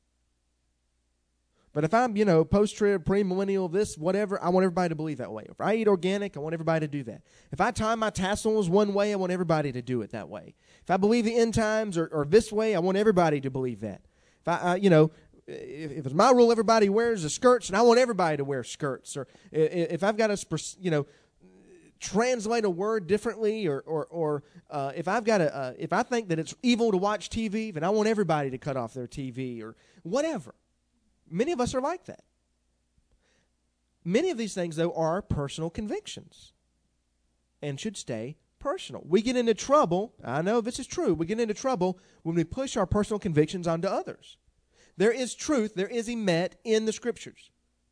But if I'm, post-trib, pre-millennial, this, whatever, I want everybody to believe that way. If I eat organic, I want everybody to do that. If I tie my tassels one way, I want everybody to do it that way. If I believe the end times or this way, I want everybody to believe that. If it's my rule, everybody wears the skirts, and I want everybody to wear skirts. Or if I've got to, translate a word differently, or if I think that it's evil to watch TV, then I want everybody to cut off their TV or whatever. Many of us are like that. Many of these things, though, are personal convictions and should stay personal. We get into trouble, I know this is true, we get into trouble when we push our personal convictions onto others. There is truth, there is emet in the Scriptures.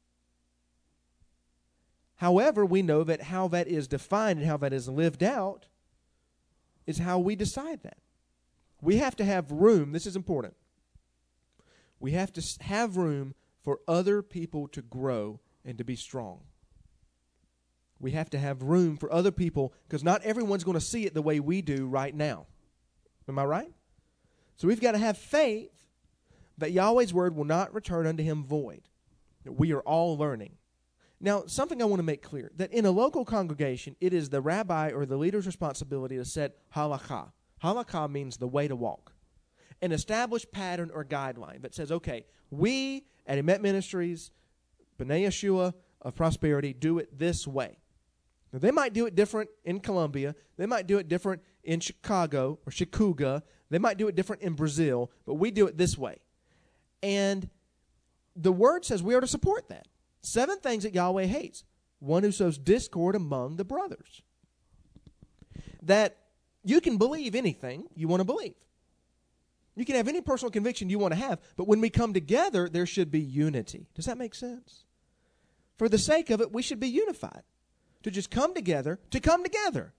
However, we know that how that is defined and how that is lived out is how we decide that. We have to have room, this is important. We have to have room for other people to grow and to be strong. We have to have room for other people because not everyone's going to see it the way we do right now. Am I right? So we've got to have faith that Yahweh's word will not return unto him void. That we are all learning. Now, something I want to make clear, that in a local congregation, it is the rabbi or the leader's responsibility to set halakha. Halakha means the way to walk. An established pattern or guideline that says, okay, we at Emet Ministries, B'nai Yeshua of Prosperity, do it this way. Now, they might do it different in Colombia. They might do it different in Chicago or Chikuga. They might do it different in Brazil, but we do it this way. And the word says we are to support that. 7 things that Yahweh hates. One who sows discord among the brothers. That you can believe anything you want to believe. You can have any personal conviction you want to have, but when we come together, there should be unity. Does that make sense? For the sake of it, we should be unified. To just come together, to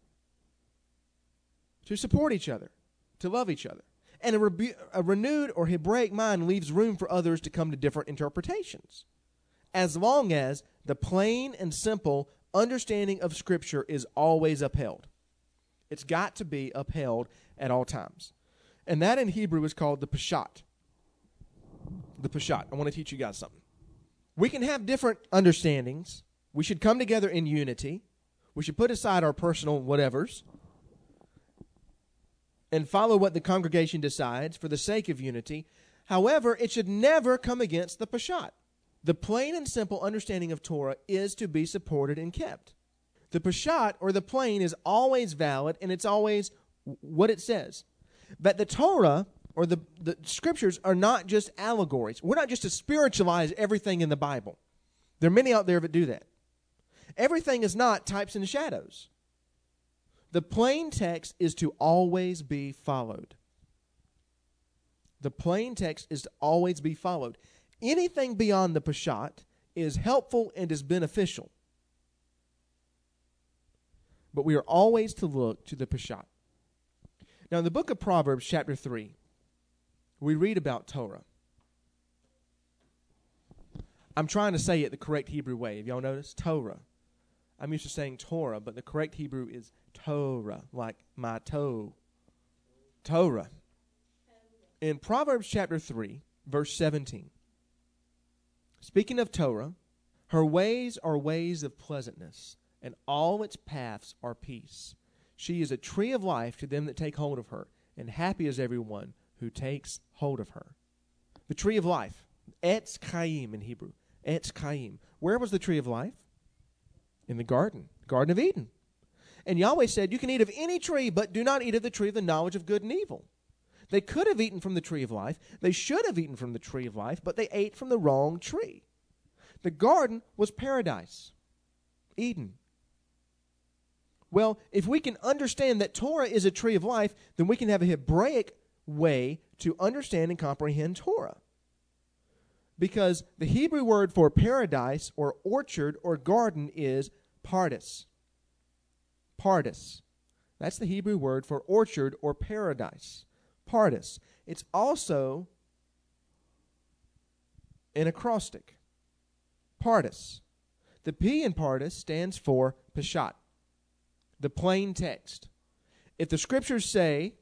support each other, to love each other. And a renewed or Hebraic mind leaves room for others to come to different interpretations, as long as the plain and simple understanding of Scripture is always upheld. It's got to be upheld at all times. And that in Hebrew is called the Peshat. The Peshat. I want to teach you guys something. We can have different understandings We should come together in unity. We should put aside our personal whatevers and follow what the congregation decides for the sake of unity. However, it should never come against the Peshat. The plain and simple understanding of Torah is to be supported and kept. The Peshat, or the plain, is always valid, and it's always what it says. But the Torah, or the Scriptures, are not just allegories. We're not just to spiritualize everything in the Bible. There are many out there that do that. Everything is not types and shadows. The plain text is to always be followed. The plain text is to always be followed. Anything beyond the Peshat is helpful and is beneficial. But we are always to look to the Peshat. Now, in the book of Proverbs, chapter 3, we read about Torah. I'm trying to say it the correct Hebrew way. Have y'all noticed? Torah. I'm used to saying Torah, but the correct Hebrew is Torah, like my toe. Torah. In Proverbs chapter 3, verse 17, speaking of Torah, her ways are ways of pleasantness, and all its paths are peace. She is a tree of life to them that take hold of her, and happy is everyone who takes hold of her. The tree of life, Etz Chaim in Hebrew, Etz Chaim. Where was the tree of life? In the Garden of Eden. And Yahweh said, you can eat of any tree, but do not eat of the tree of the knowledge of good and evil. They could have eaten from the tree of life. They should have eaten from the tree of life, but they ate from the wrong tree. The garden was paradise, Eden. Well, if we can understand that Torah is a tree of life, then we can have a Hebraic way to understand and comprehend Torah. Because the Hebrew word for paradise or orchard or garden is pardes. Pardes. That's the Hebrew word for orchard or paradise. Pardes. It's also an acrostic. Pardes. The P in pardes stands for Peshat, the plain text. If the Scriptures say,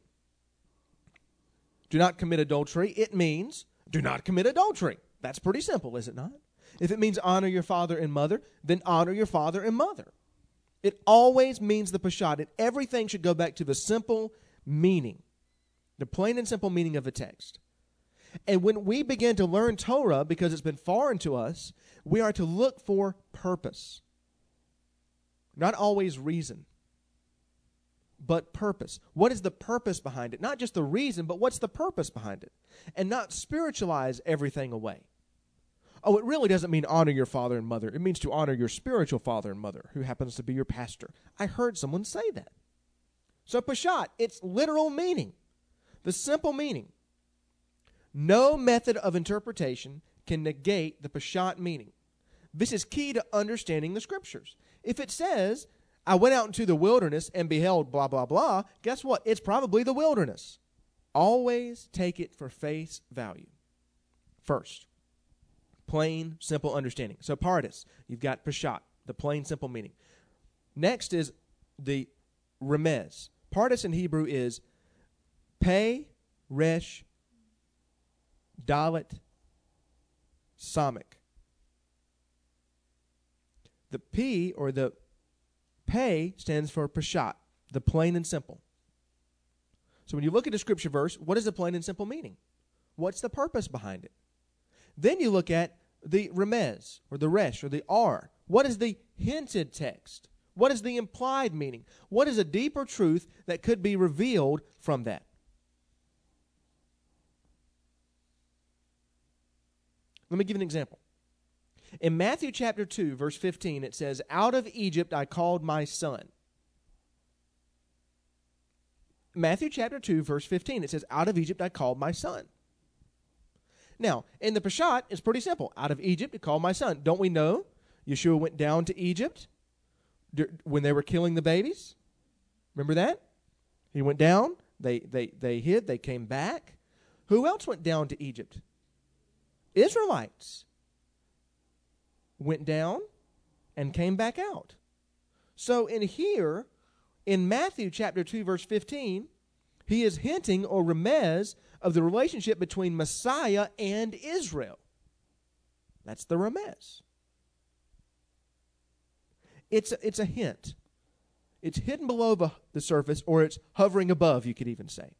do not commit adultery, it means, do not commit adultery. That's pretty simple, is it not? If it means honor your father and mother, then honor your father and mother. It always means the Peshat, and everything should go back to the simple meaning, the plain and simple meaning of the text. And when we begin to learn Torah, because it's been foreign to us, we are to look for purpose. Not always reason, but purpose. What is the purpose behind it? Not just the reason, but what's the purpose behind it? And not spiritualize everything away. Oh, it really doesn't mean honor your father and mother. It means to honor your spiritual father and mother, who happens to be your pastor. I heard someone say that. So Peshat, its literal meaning, the simple meaning. No method of interpretation can negate the Peshat meaning. This is key to understanding the Scriptures. If it says, I went out into the wilderness and beheld blah, blah, blah, guess what? It's probably the wilderness. Always take it for face value. First, plain, simple understanding. So pardes, you've got Peshat, the plain, simple meaning. Next is the remez. Pardes in Hebrew is Pei, Resh, Dalet, Samik. The P, or the Pei, stands for Peshat, the plain and simple. So when you look at a scripture verse, what is the plain and simple meaning? What's the purpose behind it? Then you look at the remez, or the resh, or the R. What is the hinted text? What is the implied meaning? What is a deeper truth that could be revealed from that? Let me give an example. In Matthew chapter 2, verse 15, it says, out of Egypt I called my son. Matthew chapter 2, verse 15, it says, out of Egypt I called my son. Now, in the Peshat, it's pretty simple. Out of Egypt, he called my son. Don't we know Yeshua went down to Egypt when they were killing the babies? Remember that? He went down. They hid. They came back. Who else went down to Egypt? Israelites went down and came back out. So in here, in Matthew chapter 2, verse 15, he is hinting or remez of the relationship between Messiah and Israel. That's the remez. It's a hint. It's hidden below the surface, or it's hovering above, you could even say.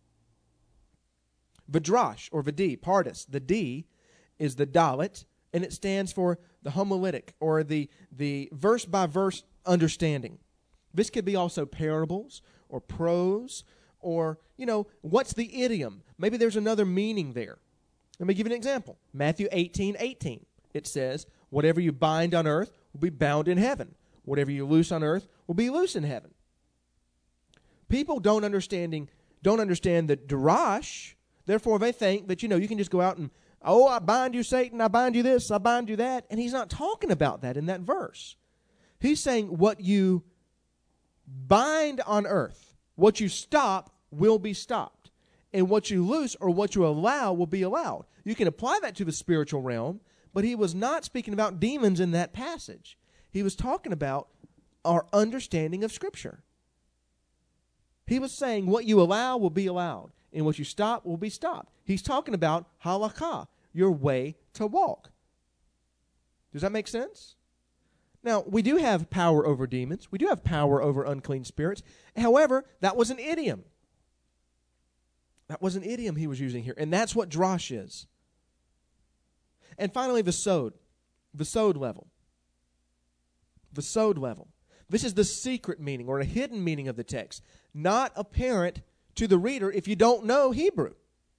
Vidrash, or vidi, pardes. The D is the dalet, and it stands for the homiletic, or the verse-by-verse understanding. This could be also parables, or prose, or, what's the idiom? Maybe there's another meaning there. Let me give you an example. Matthew 18:18. It says, whatever you bind on earth will be bound in heaven. Whatever you loose on earth will be loose in heaven. People don't understand the darash. Therefore, they think that, you can just go out and, I bind you, Satan, I bind you this, I bind you that. And he's not talking about that in that verse. He's saying what you bind on earth, what you stop will be stopped. And what you loose or what you allow will be allowed. You can apply that to the spiritual realm, but he was not speaking about demons in that passage. He was talking about our understanding of Scripture. He was saying what you allow will be allowed, and what you stop will be stopped. He's talking about halakha, your way to walk. Does that make sense? Now, we do have power over demons. We do have power over unclean spirits. However, that was an idiom. That was an idiom he was using here, and that's what drash is. And finally, the sod level. The sod level. This is the secret meaning or a hidden meaning of the text, not apparent to the reader if you don't know Hebrew.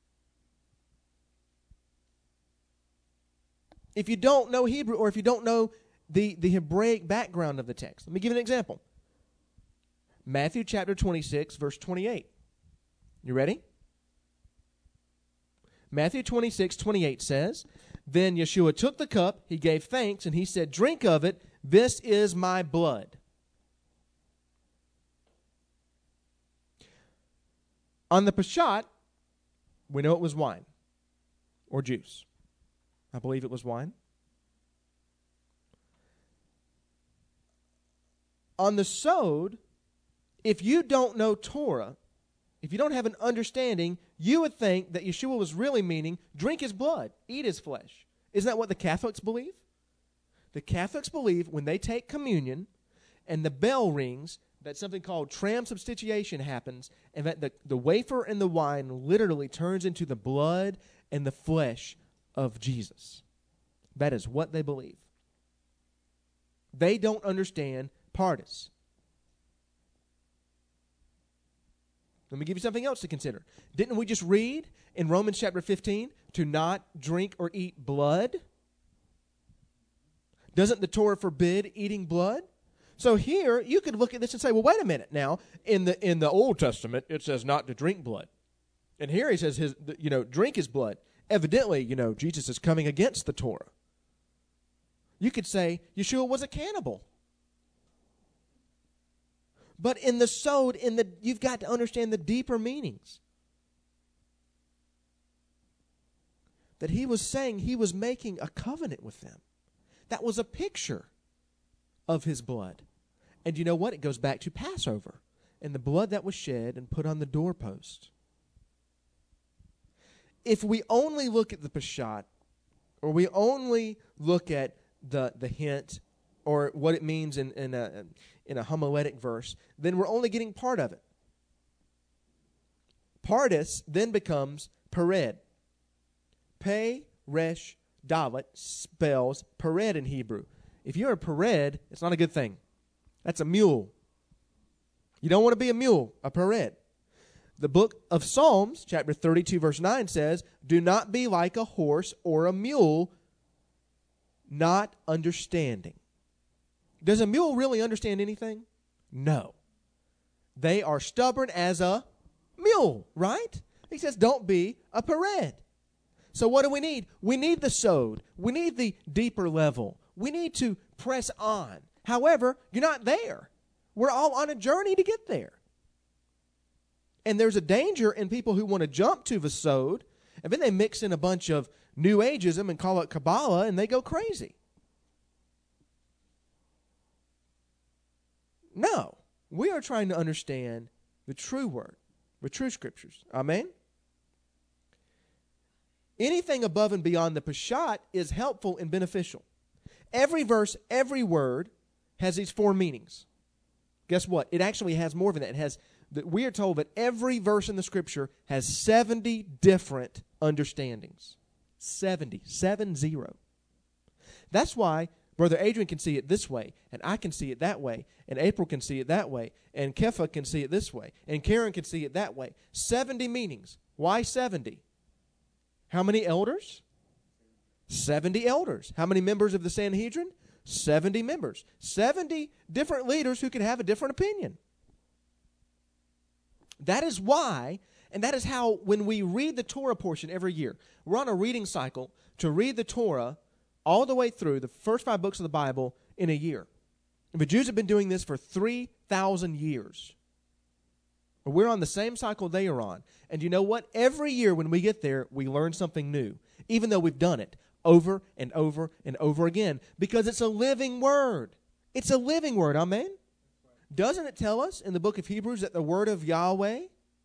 If you don't know Hebrew, or if you don't know the Hebraic background of the text. Let me give you an example. Matthew chapter 26, verse 28. You ready? Matthew 26:28 says, then Yeshua took the cup, he gave thanks, and he said, drink of it, this is my blood. On the Peshat, we know it was wine or juice. I believe it was wine. On the sod, if you don't know Torah, if you don't have an understanding, you would think that Yeshua was really meaning drink his blood, eat his flesh. Isn't that what the Catholics believe? The Catholics believe when they take communion and the bell rings, that something called transubstantiation happens, and that the wafer and the wine literally turns into the blood and the flesh of Jesus. That is what they believe. They don't understand pardes. Let me give you something else to consider. Didn't we just read in Romans chapter 15 to not drink or eat blood? Doesn't the Torah forbid eating blood? So here you could look at this and say, well, wait a minute now. In the Old Testament, it says not to drink blood. And here he says, drink his blood. Evidently, Jesus is coming against the Torah. You could say Yeshua was a cannibal. But in the sod, you've got to understand the deeper meanings. That he was saying he was making a covenant with them. That was a picture of his blood. And you know what? It goes back to Passover and the blood that was shed and put on the doorpost. If we only look at the Peshat, or we only look at the hint, or what it means in a homiletic verse, then we're only getting part of it. Pardes then becomes pered. Pei, resh, dalet spells pered in Hebrew. If you're a pered, it's not a good thing. That's a mule. You don't want to be a mule, a pered. The book of Psalms, chapter 32, verse 9 says, do not be like a horse or a mule, not understanding. Does a mule really understand anything? No. They are stubborn as a mule, right? He says, don't be a pered. So what do we need? We need the sod. We need the deeper level. We need to press on. However, you're not there. We're all on a journey to get there. And there's a danger in people who want to jump to the sod, and then they mix in a bunch of New Ageism and call it Kabbalah, and they go crazy. No. We are trying to understand the true word, the true scriptures. Amen? Anything above and beyond the Peshat is helpful and beneficial. Every verse, every word has these 4 meanings. Guess what? It actually has more than that. We are told that every verse in the Scripture has 70 different understandings. 70. That's why Brother Adrian can see it this way, and I can see it that way, and April can see it that way, and Kefa can see it this way, and Karen can see it that way. 70 meanings. Why 70? How many elders? 70 elders. How many members of the Sanhedrin? 70 members. 70 different leaders who can have a different opinion. That is why, and that is how, when we read the Torah portion every year, we're on a reading cycle to read the Torah all the way through the first 5 books of the Bible in a year. The Jews have been doing this for 3,000 years. We're on the same cycle they are on. And you know what? Every year when we get there, we learn something new, even though we've done it over and over and over again, because it's a living word. It's a living word, amen? Doesn't it tell us in the book of Hebrews that the word of Yahweh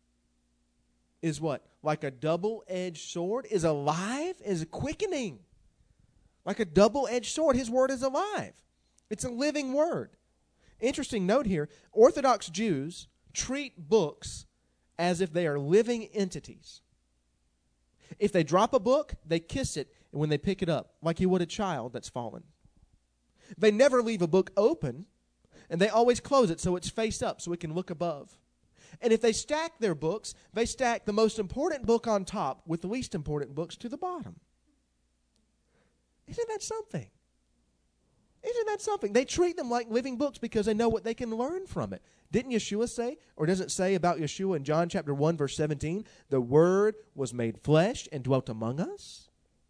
is what? Like a double-edged sword, is alive, is quickening. Like a double-edged sword, his word is alive. It's a living word. Interesting note here, Orthodox Jews treat books as if they are living entities. If they drop a book, they kiss it when they pick it up, like you would a child that's fallen. They never leave a book open, and they always close it so it's face up so it can look above. And if they stack their books, they stack the most important book on top with the least important books to the bottom. Isn't that something? Isn't that something? They treat them like living books because they know what they can learn from it. Didn't Yeshua say, or does it say about Yeshua in John chapter 1, verse 17, the Word was made flesh and dwelt among us?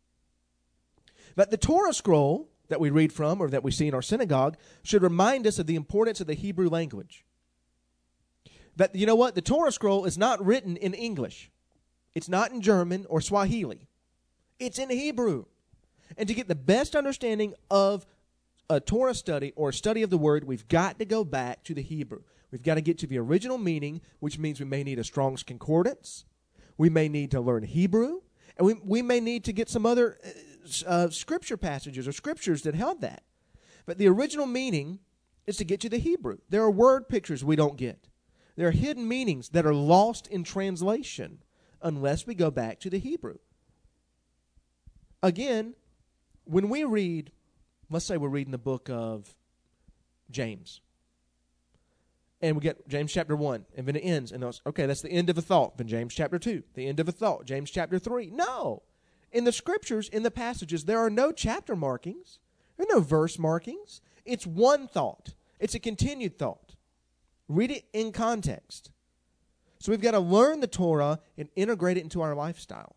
But the Torah scroll that we read from, or that we see in our synagogue, should remind us of the importance of the Hebrew language. That, you know what? The Torah scroll is not written in English. It's not in German or Swahili. It's in Hebrew. And to get the best understanding of a Torah study or a study of the Word, we've got to go back to the Hebrew. We've got to get to the original meaning, which means we may need a Strong's Concordance. We may need to learn Hebrew. And we may need to get some other scripture passages or scriptures that held that. But the original meaning is to get to the Hebrew. There are word pictures we don't get. There are hidden meanings that are lost in translation unless we go back to the Hebrew. Again, when we read, let's say we're reading the book of James, and we get James chapter 1, and then it ends, and okay, that's the end of a thought. Then James chapter 2, the end of a thought. James chapter 3. No. In the scriptures, in the passages, there are no chapter markings. There are no verse markings. It's one thought. It's a continued thought. Read it in context. So we've got to learn the Torah and integrate it into our lifestyle.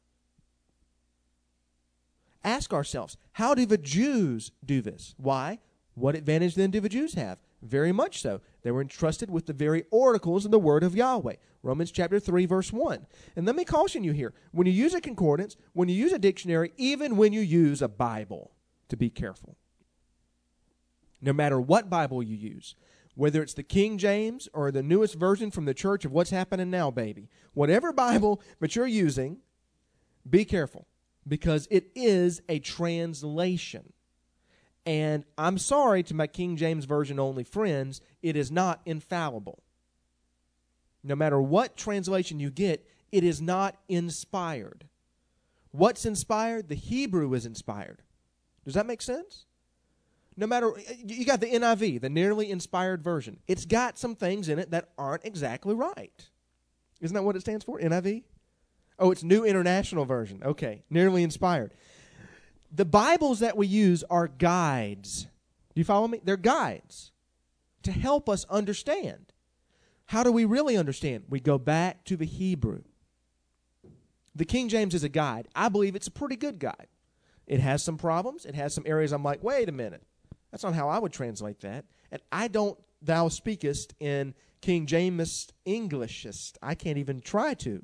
Ask ourselves, how do the Jews do this? Why? What advantage then do the Jews have? Very much so. They were entrusted with the very oracles of the word of Yahweh. Romans chapter 3, verse 1. And let me caution you here. When you use a concordance, when you use a dictionary, even when you use a Bible, to be careful. No matter what Bible you use, whether it's the King James or the newest version from the Church of What's Happening Now, baby. Whatever Bible that you're using, be careful, because it is a translation. And I'm sorry to my King James Version only friends, it is not infallible. No matter what translation you get, it is not inspired. What's inspired? The Hebrew is inspired. Does that make sense? No matter, you got the NIV, the Nearly Inspired Version. It's got some things in it that aren't exactly right. Isn't that what it stands for, NIV? Oh, it's New International Version. Okay, Nearly Inspired. The Bibles that we use are guides. Do you follow me? They're guides to help us understand. How do we really understand? We go back to the Hebrew. The King James is a guide. I believe it's a pretty good guide. It has some problems. It has some areas I'm like, wait a minute. That's not how I would translate that. And I don't, thou speakest in King James Englishist. I can't even try to.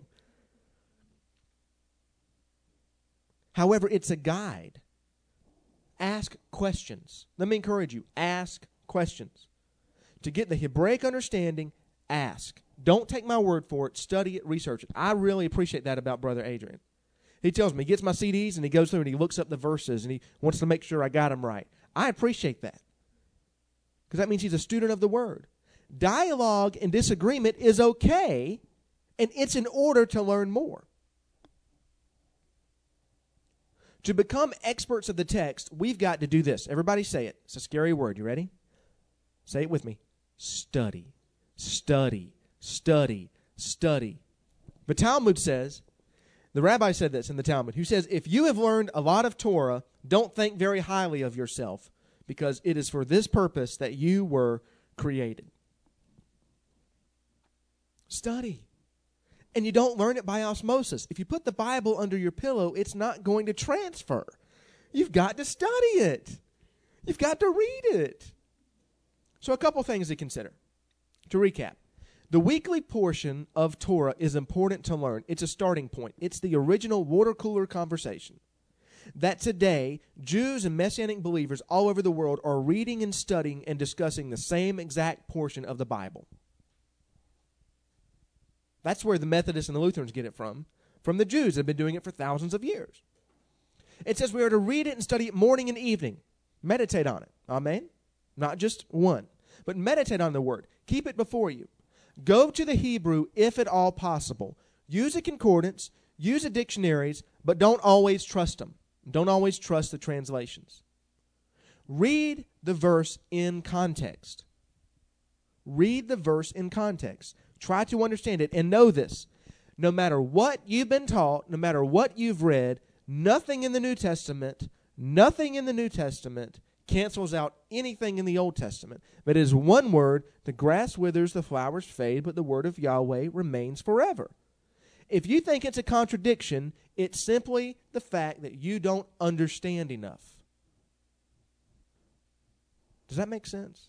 However, it's a guide. Ask questions. Let me encourage you. Ask questions. To get the Hebraic understanding, ask. Don't take my word for it. Study it, research it. I really appreciate that about Brother Adrian. He tells me, he gets my CDs and he goes through and he looks up the verses and he wants to make sure I got them right. I appreciate that. because that means he's a student of the Word. Dialogue and disagreement is okay, and it's in order to learn more. To become experts of the text, we've got to do this. Everybody say it. It's a scary word. You ready? Say it with me. Study, study, study, study. The Talmud says, the rabbi said this in the Talmud, who says, if you have learned a lot of Torah, don't think very highly of yourself, because it is for this purpose that you were created. Study. And you don't learn it by osmosis. If you put the Bible under your pillow, it's not going to transfer. You've got to study it. You've got to read it. So a couple things to consider. To recap, the weekly portion of Torah is important to learn. It's a starting point. It's the original water cooler conversation that today Jews and Messianic believers all over the world are reading and studying and discussing the same exact portion of the Bible. That's where the Methodists and the Lutherans get it from the Jews that have been doing it for thousands of years. It says we are to read it and study it morning and evening. Meditate on it. Amen? Not just one, but meditate on the Word. Keep it before you. Go to the Hebrew if at all possible. Use a concordance, use a dictionaries, but don't always trust them. Don't always trust the translations. Read the verse in context. Read the verse in context. Try to understand it and know this. No matter what you've been taught, no matter what you've read, nothing in the New Testament cancels out anything in the Old Testament. But it is one word, the grass withers, the flowers fade, but the word of Yahweh remains forever. If you think it's a contradiction, it's simply the fact that you don't understand enough. Does that make sense?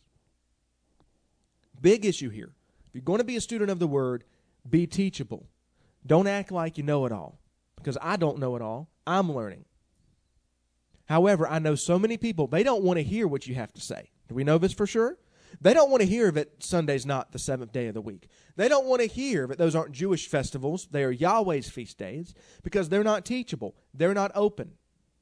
Big issue here. If you're going to be a student of the Word, be teachable. Don't act like you know it all, because I don't know it all. I'm learning. However, I know so many people, they don't want to hear what you have to say. Do we know this for sure? They don't want to hear that Sunday's not the seventh day of the week. They don't want to hear that those aren't Jewish festivals. They are Yahweh's feast days, because they're not teachable. They're not open.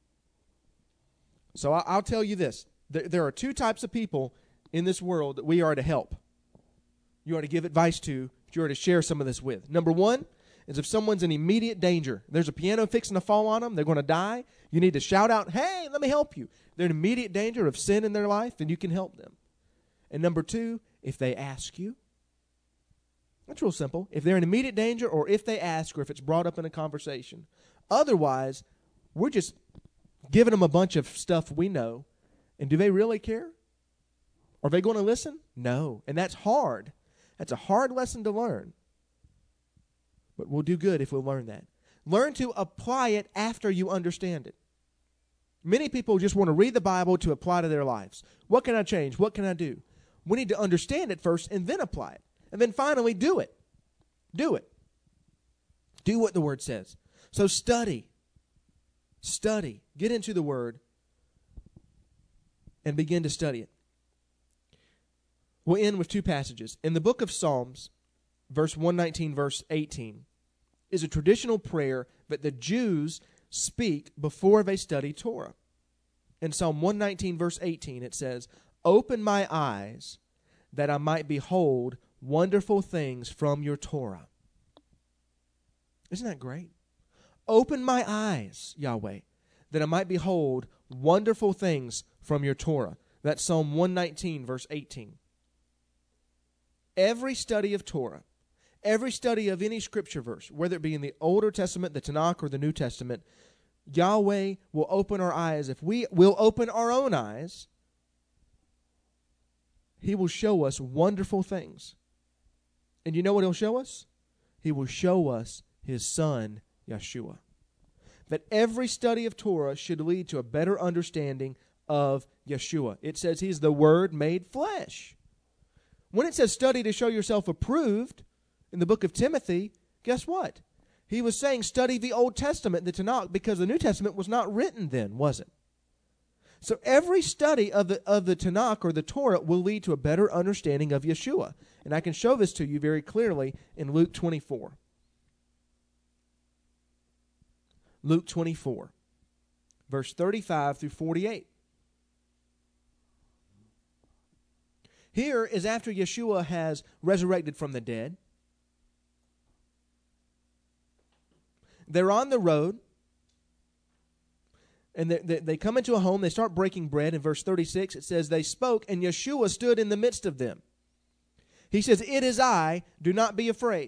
So I'll tell you this. There are two types of people in this world that we are to help. You are to give advice to, you are to share some of this with. Number one is if someone's in immediate danger. There's a piano fixing to fall on them. They're going to die. You need to shout out, hey, let me help you. They're in immediate danger of sin in their life, and you can help them. And number two, if they ask you. That's real simple. If they're in immediate danger, or if they ask, or if it's brought up in a conversation. Otherwise, we're just giving them a bunch of stuff we know. And do they really care? Are they going to listen? No. And that's hard. That's a hard lesson to learn. But we'll do good if we'll learn that. Learn to apply it after you understand it. Many people just want to read the Bible to apply to their lives. What can I change? What can I do? We need to understand it first and then apply it. And then finally do it. Do it. Do what the Word says. So study. Study. Get into the Word and begin to study it. We'll end with two passages. In the book of Psalms, verse 119, verse 18, is a traditional prayer that the Jews speak before they study Torah. In Psalm 119, verse 18, it says, open my eyes that I might behold wonderful things from your Torah. Isn't that great? Open my eyes, Yahweh, that I might behold wonderful things from your Torah. That's Psalm 119, verse 18. Every study of Torah, every study of any scripture verse, whether it be in the Older Testament, the Tanakh, or the New Testament, Yahweh will open our eyes. If we will open our own eyes, He will show us wonderful things. And you know what He'll show us? He will show us His Son, Yeshua. That every study of Torah should lead to a better understanding of Yeshua. It says He's the Word made flesh. When it says study to show yourself approved in the book of Timothy, guess what? He was saying study the Old Testament, the Tanakh, because the New Testament was not written then, was it? So every study of the Tanakh or the Torah will lead to a better understanding of Yeshua. And I can show this to you very clearly in Luke 24. Luke 24, verse 35 through 48. Here is after Yeshua has resurrected from the dead. They're on the road, and they come into a home. They start breaking bread. In verse 36, it says, they spoke, and Yeshua stood in the midst of them. He says, it is I, do not be afraid.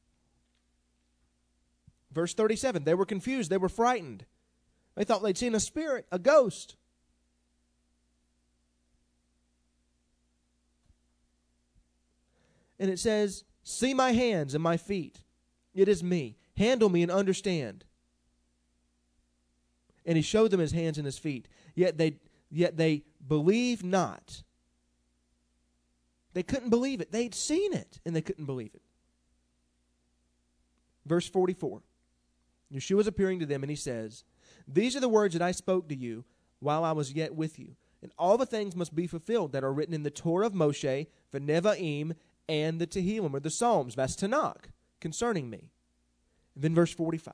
Verse 37, they were confused. They were frightened. They thought they'd seen a spirit, a ghost. And it says, see my hands and my feet. It is me. Handle me and understand. And he showed them his hands and his feet. Yet they believed not. They couldn't believe it. They'd seen it, and they couldn't believe it. Verse 44. Yeshua is appearing to them, and he says, these are the words that I spoke to you while I was yet with you. And all the things must be fulfilled that are written in the Torah of Moshe, the Nevi'im, and the Tehillim, or the Psalms, that's Tanakh, concerning me. And then verse 45.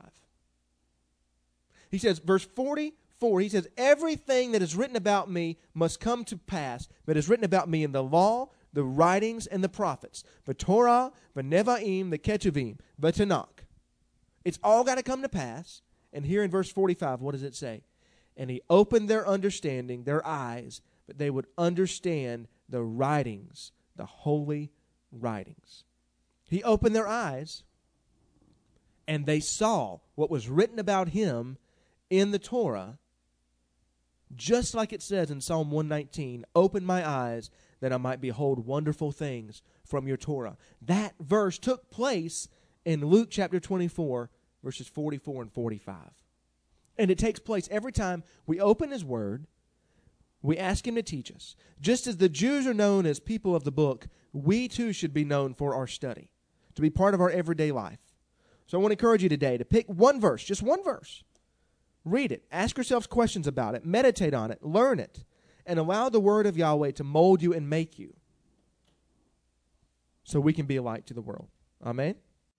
He says, verse 44, he says, everything that is written about me must come to pass that is written about me in the law, the writings, and the prophets. The Torah, the Nevi'im, the Ketuvim, the Tanakh. It's all got to come to pass. And here in verse 45, what does it say? And he opened their understanding, their eyes, that they would understand the writings, the holy writings. He opened their eyes, and they saw what was written about him in the Torah, just like it says in Psalm 119, open my eyes that I might behold wonderful things from your Torah. That verse took place in Luke chapter 24, verses 44 and 45. And it takes place every time we open his word, we ask him to teach us. Just as the Jews are known as people of the book, we too should be known for our study, to be part of our everyday life. So I want to encourage you today to pick one verse, just one verse. Read it. Ask yourselves questions about it. Meditate on it. Learn it. And allow the word of Yahweh to mold you and make you so we can be a light to the world. Amen?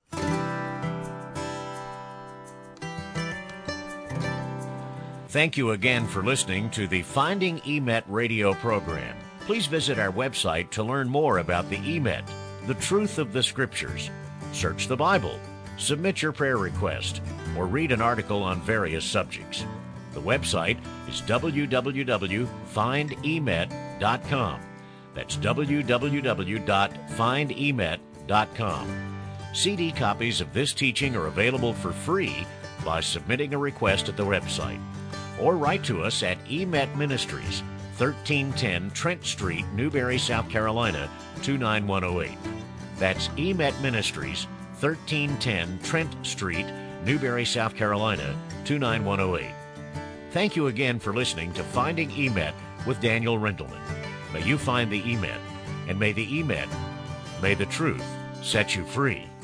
Thank you again for listening to the Finding Emet radio program. Please visit our website to learn more about the Emet, the truth of the Scriptures. Search the Bible, submit your prayer request, or read an article on various subjects. The website is www.findemet.com. That's www.findemet.com. CD copies of this teaching are available for free by submitting a request at the website. Or write to us at Emet Ministries, 1310 Trent Street, Newberry, South Carolina, 29108. That's Emet Ministries, 1310 Trent Street, Newberry, South Carolina, 29108. Thank you again for listening to Finding Emet with Daniel Rindelman. May you find the Emet, and may the Emet, may the truth set you free.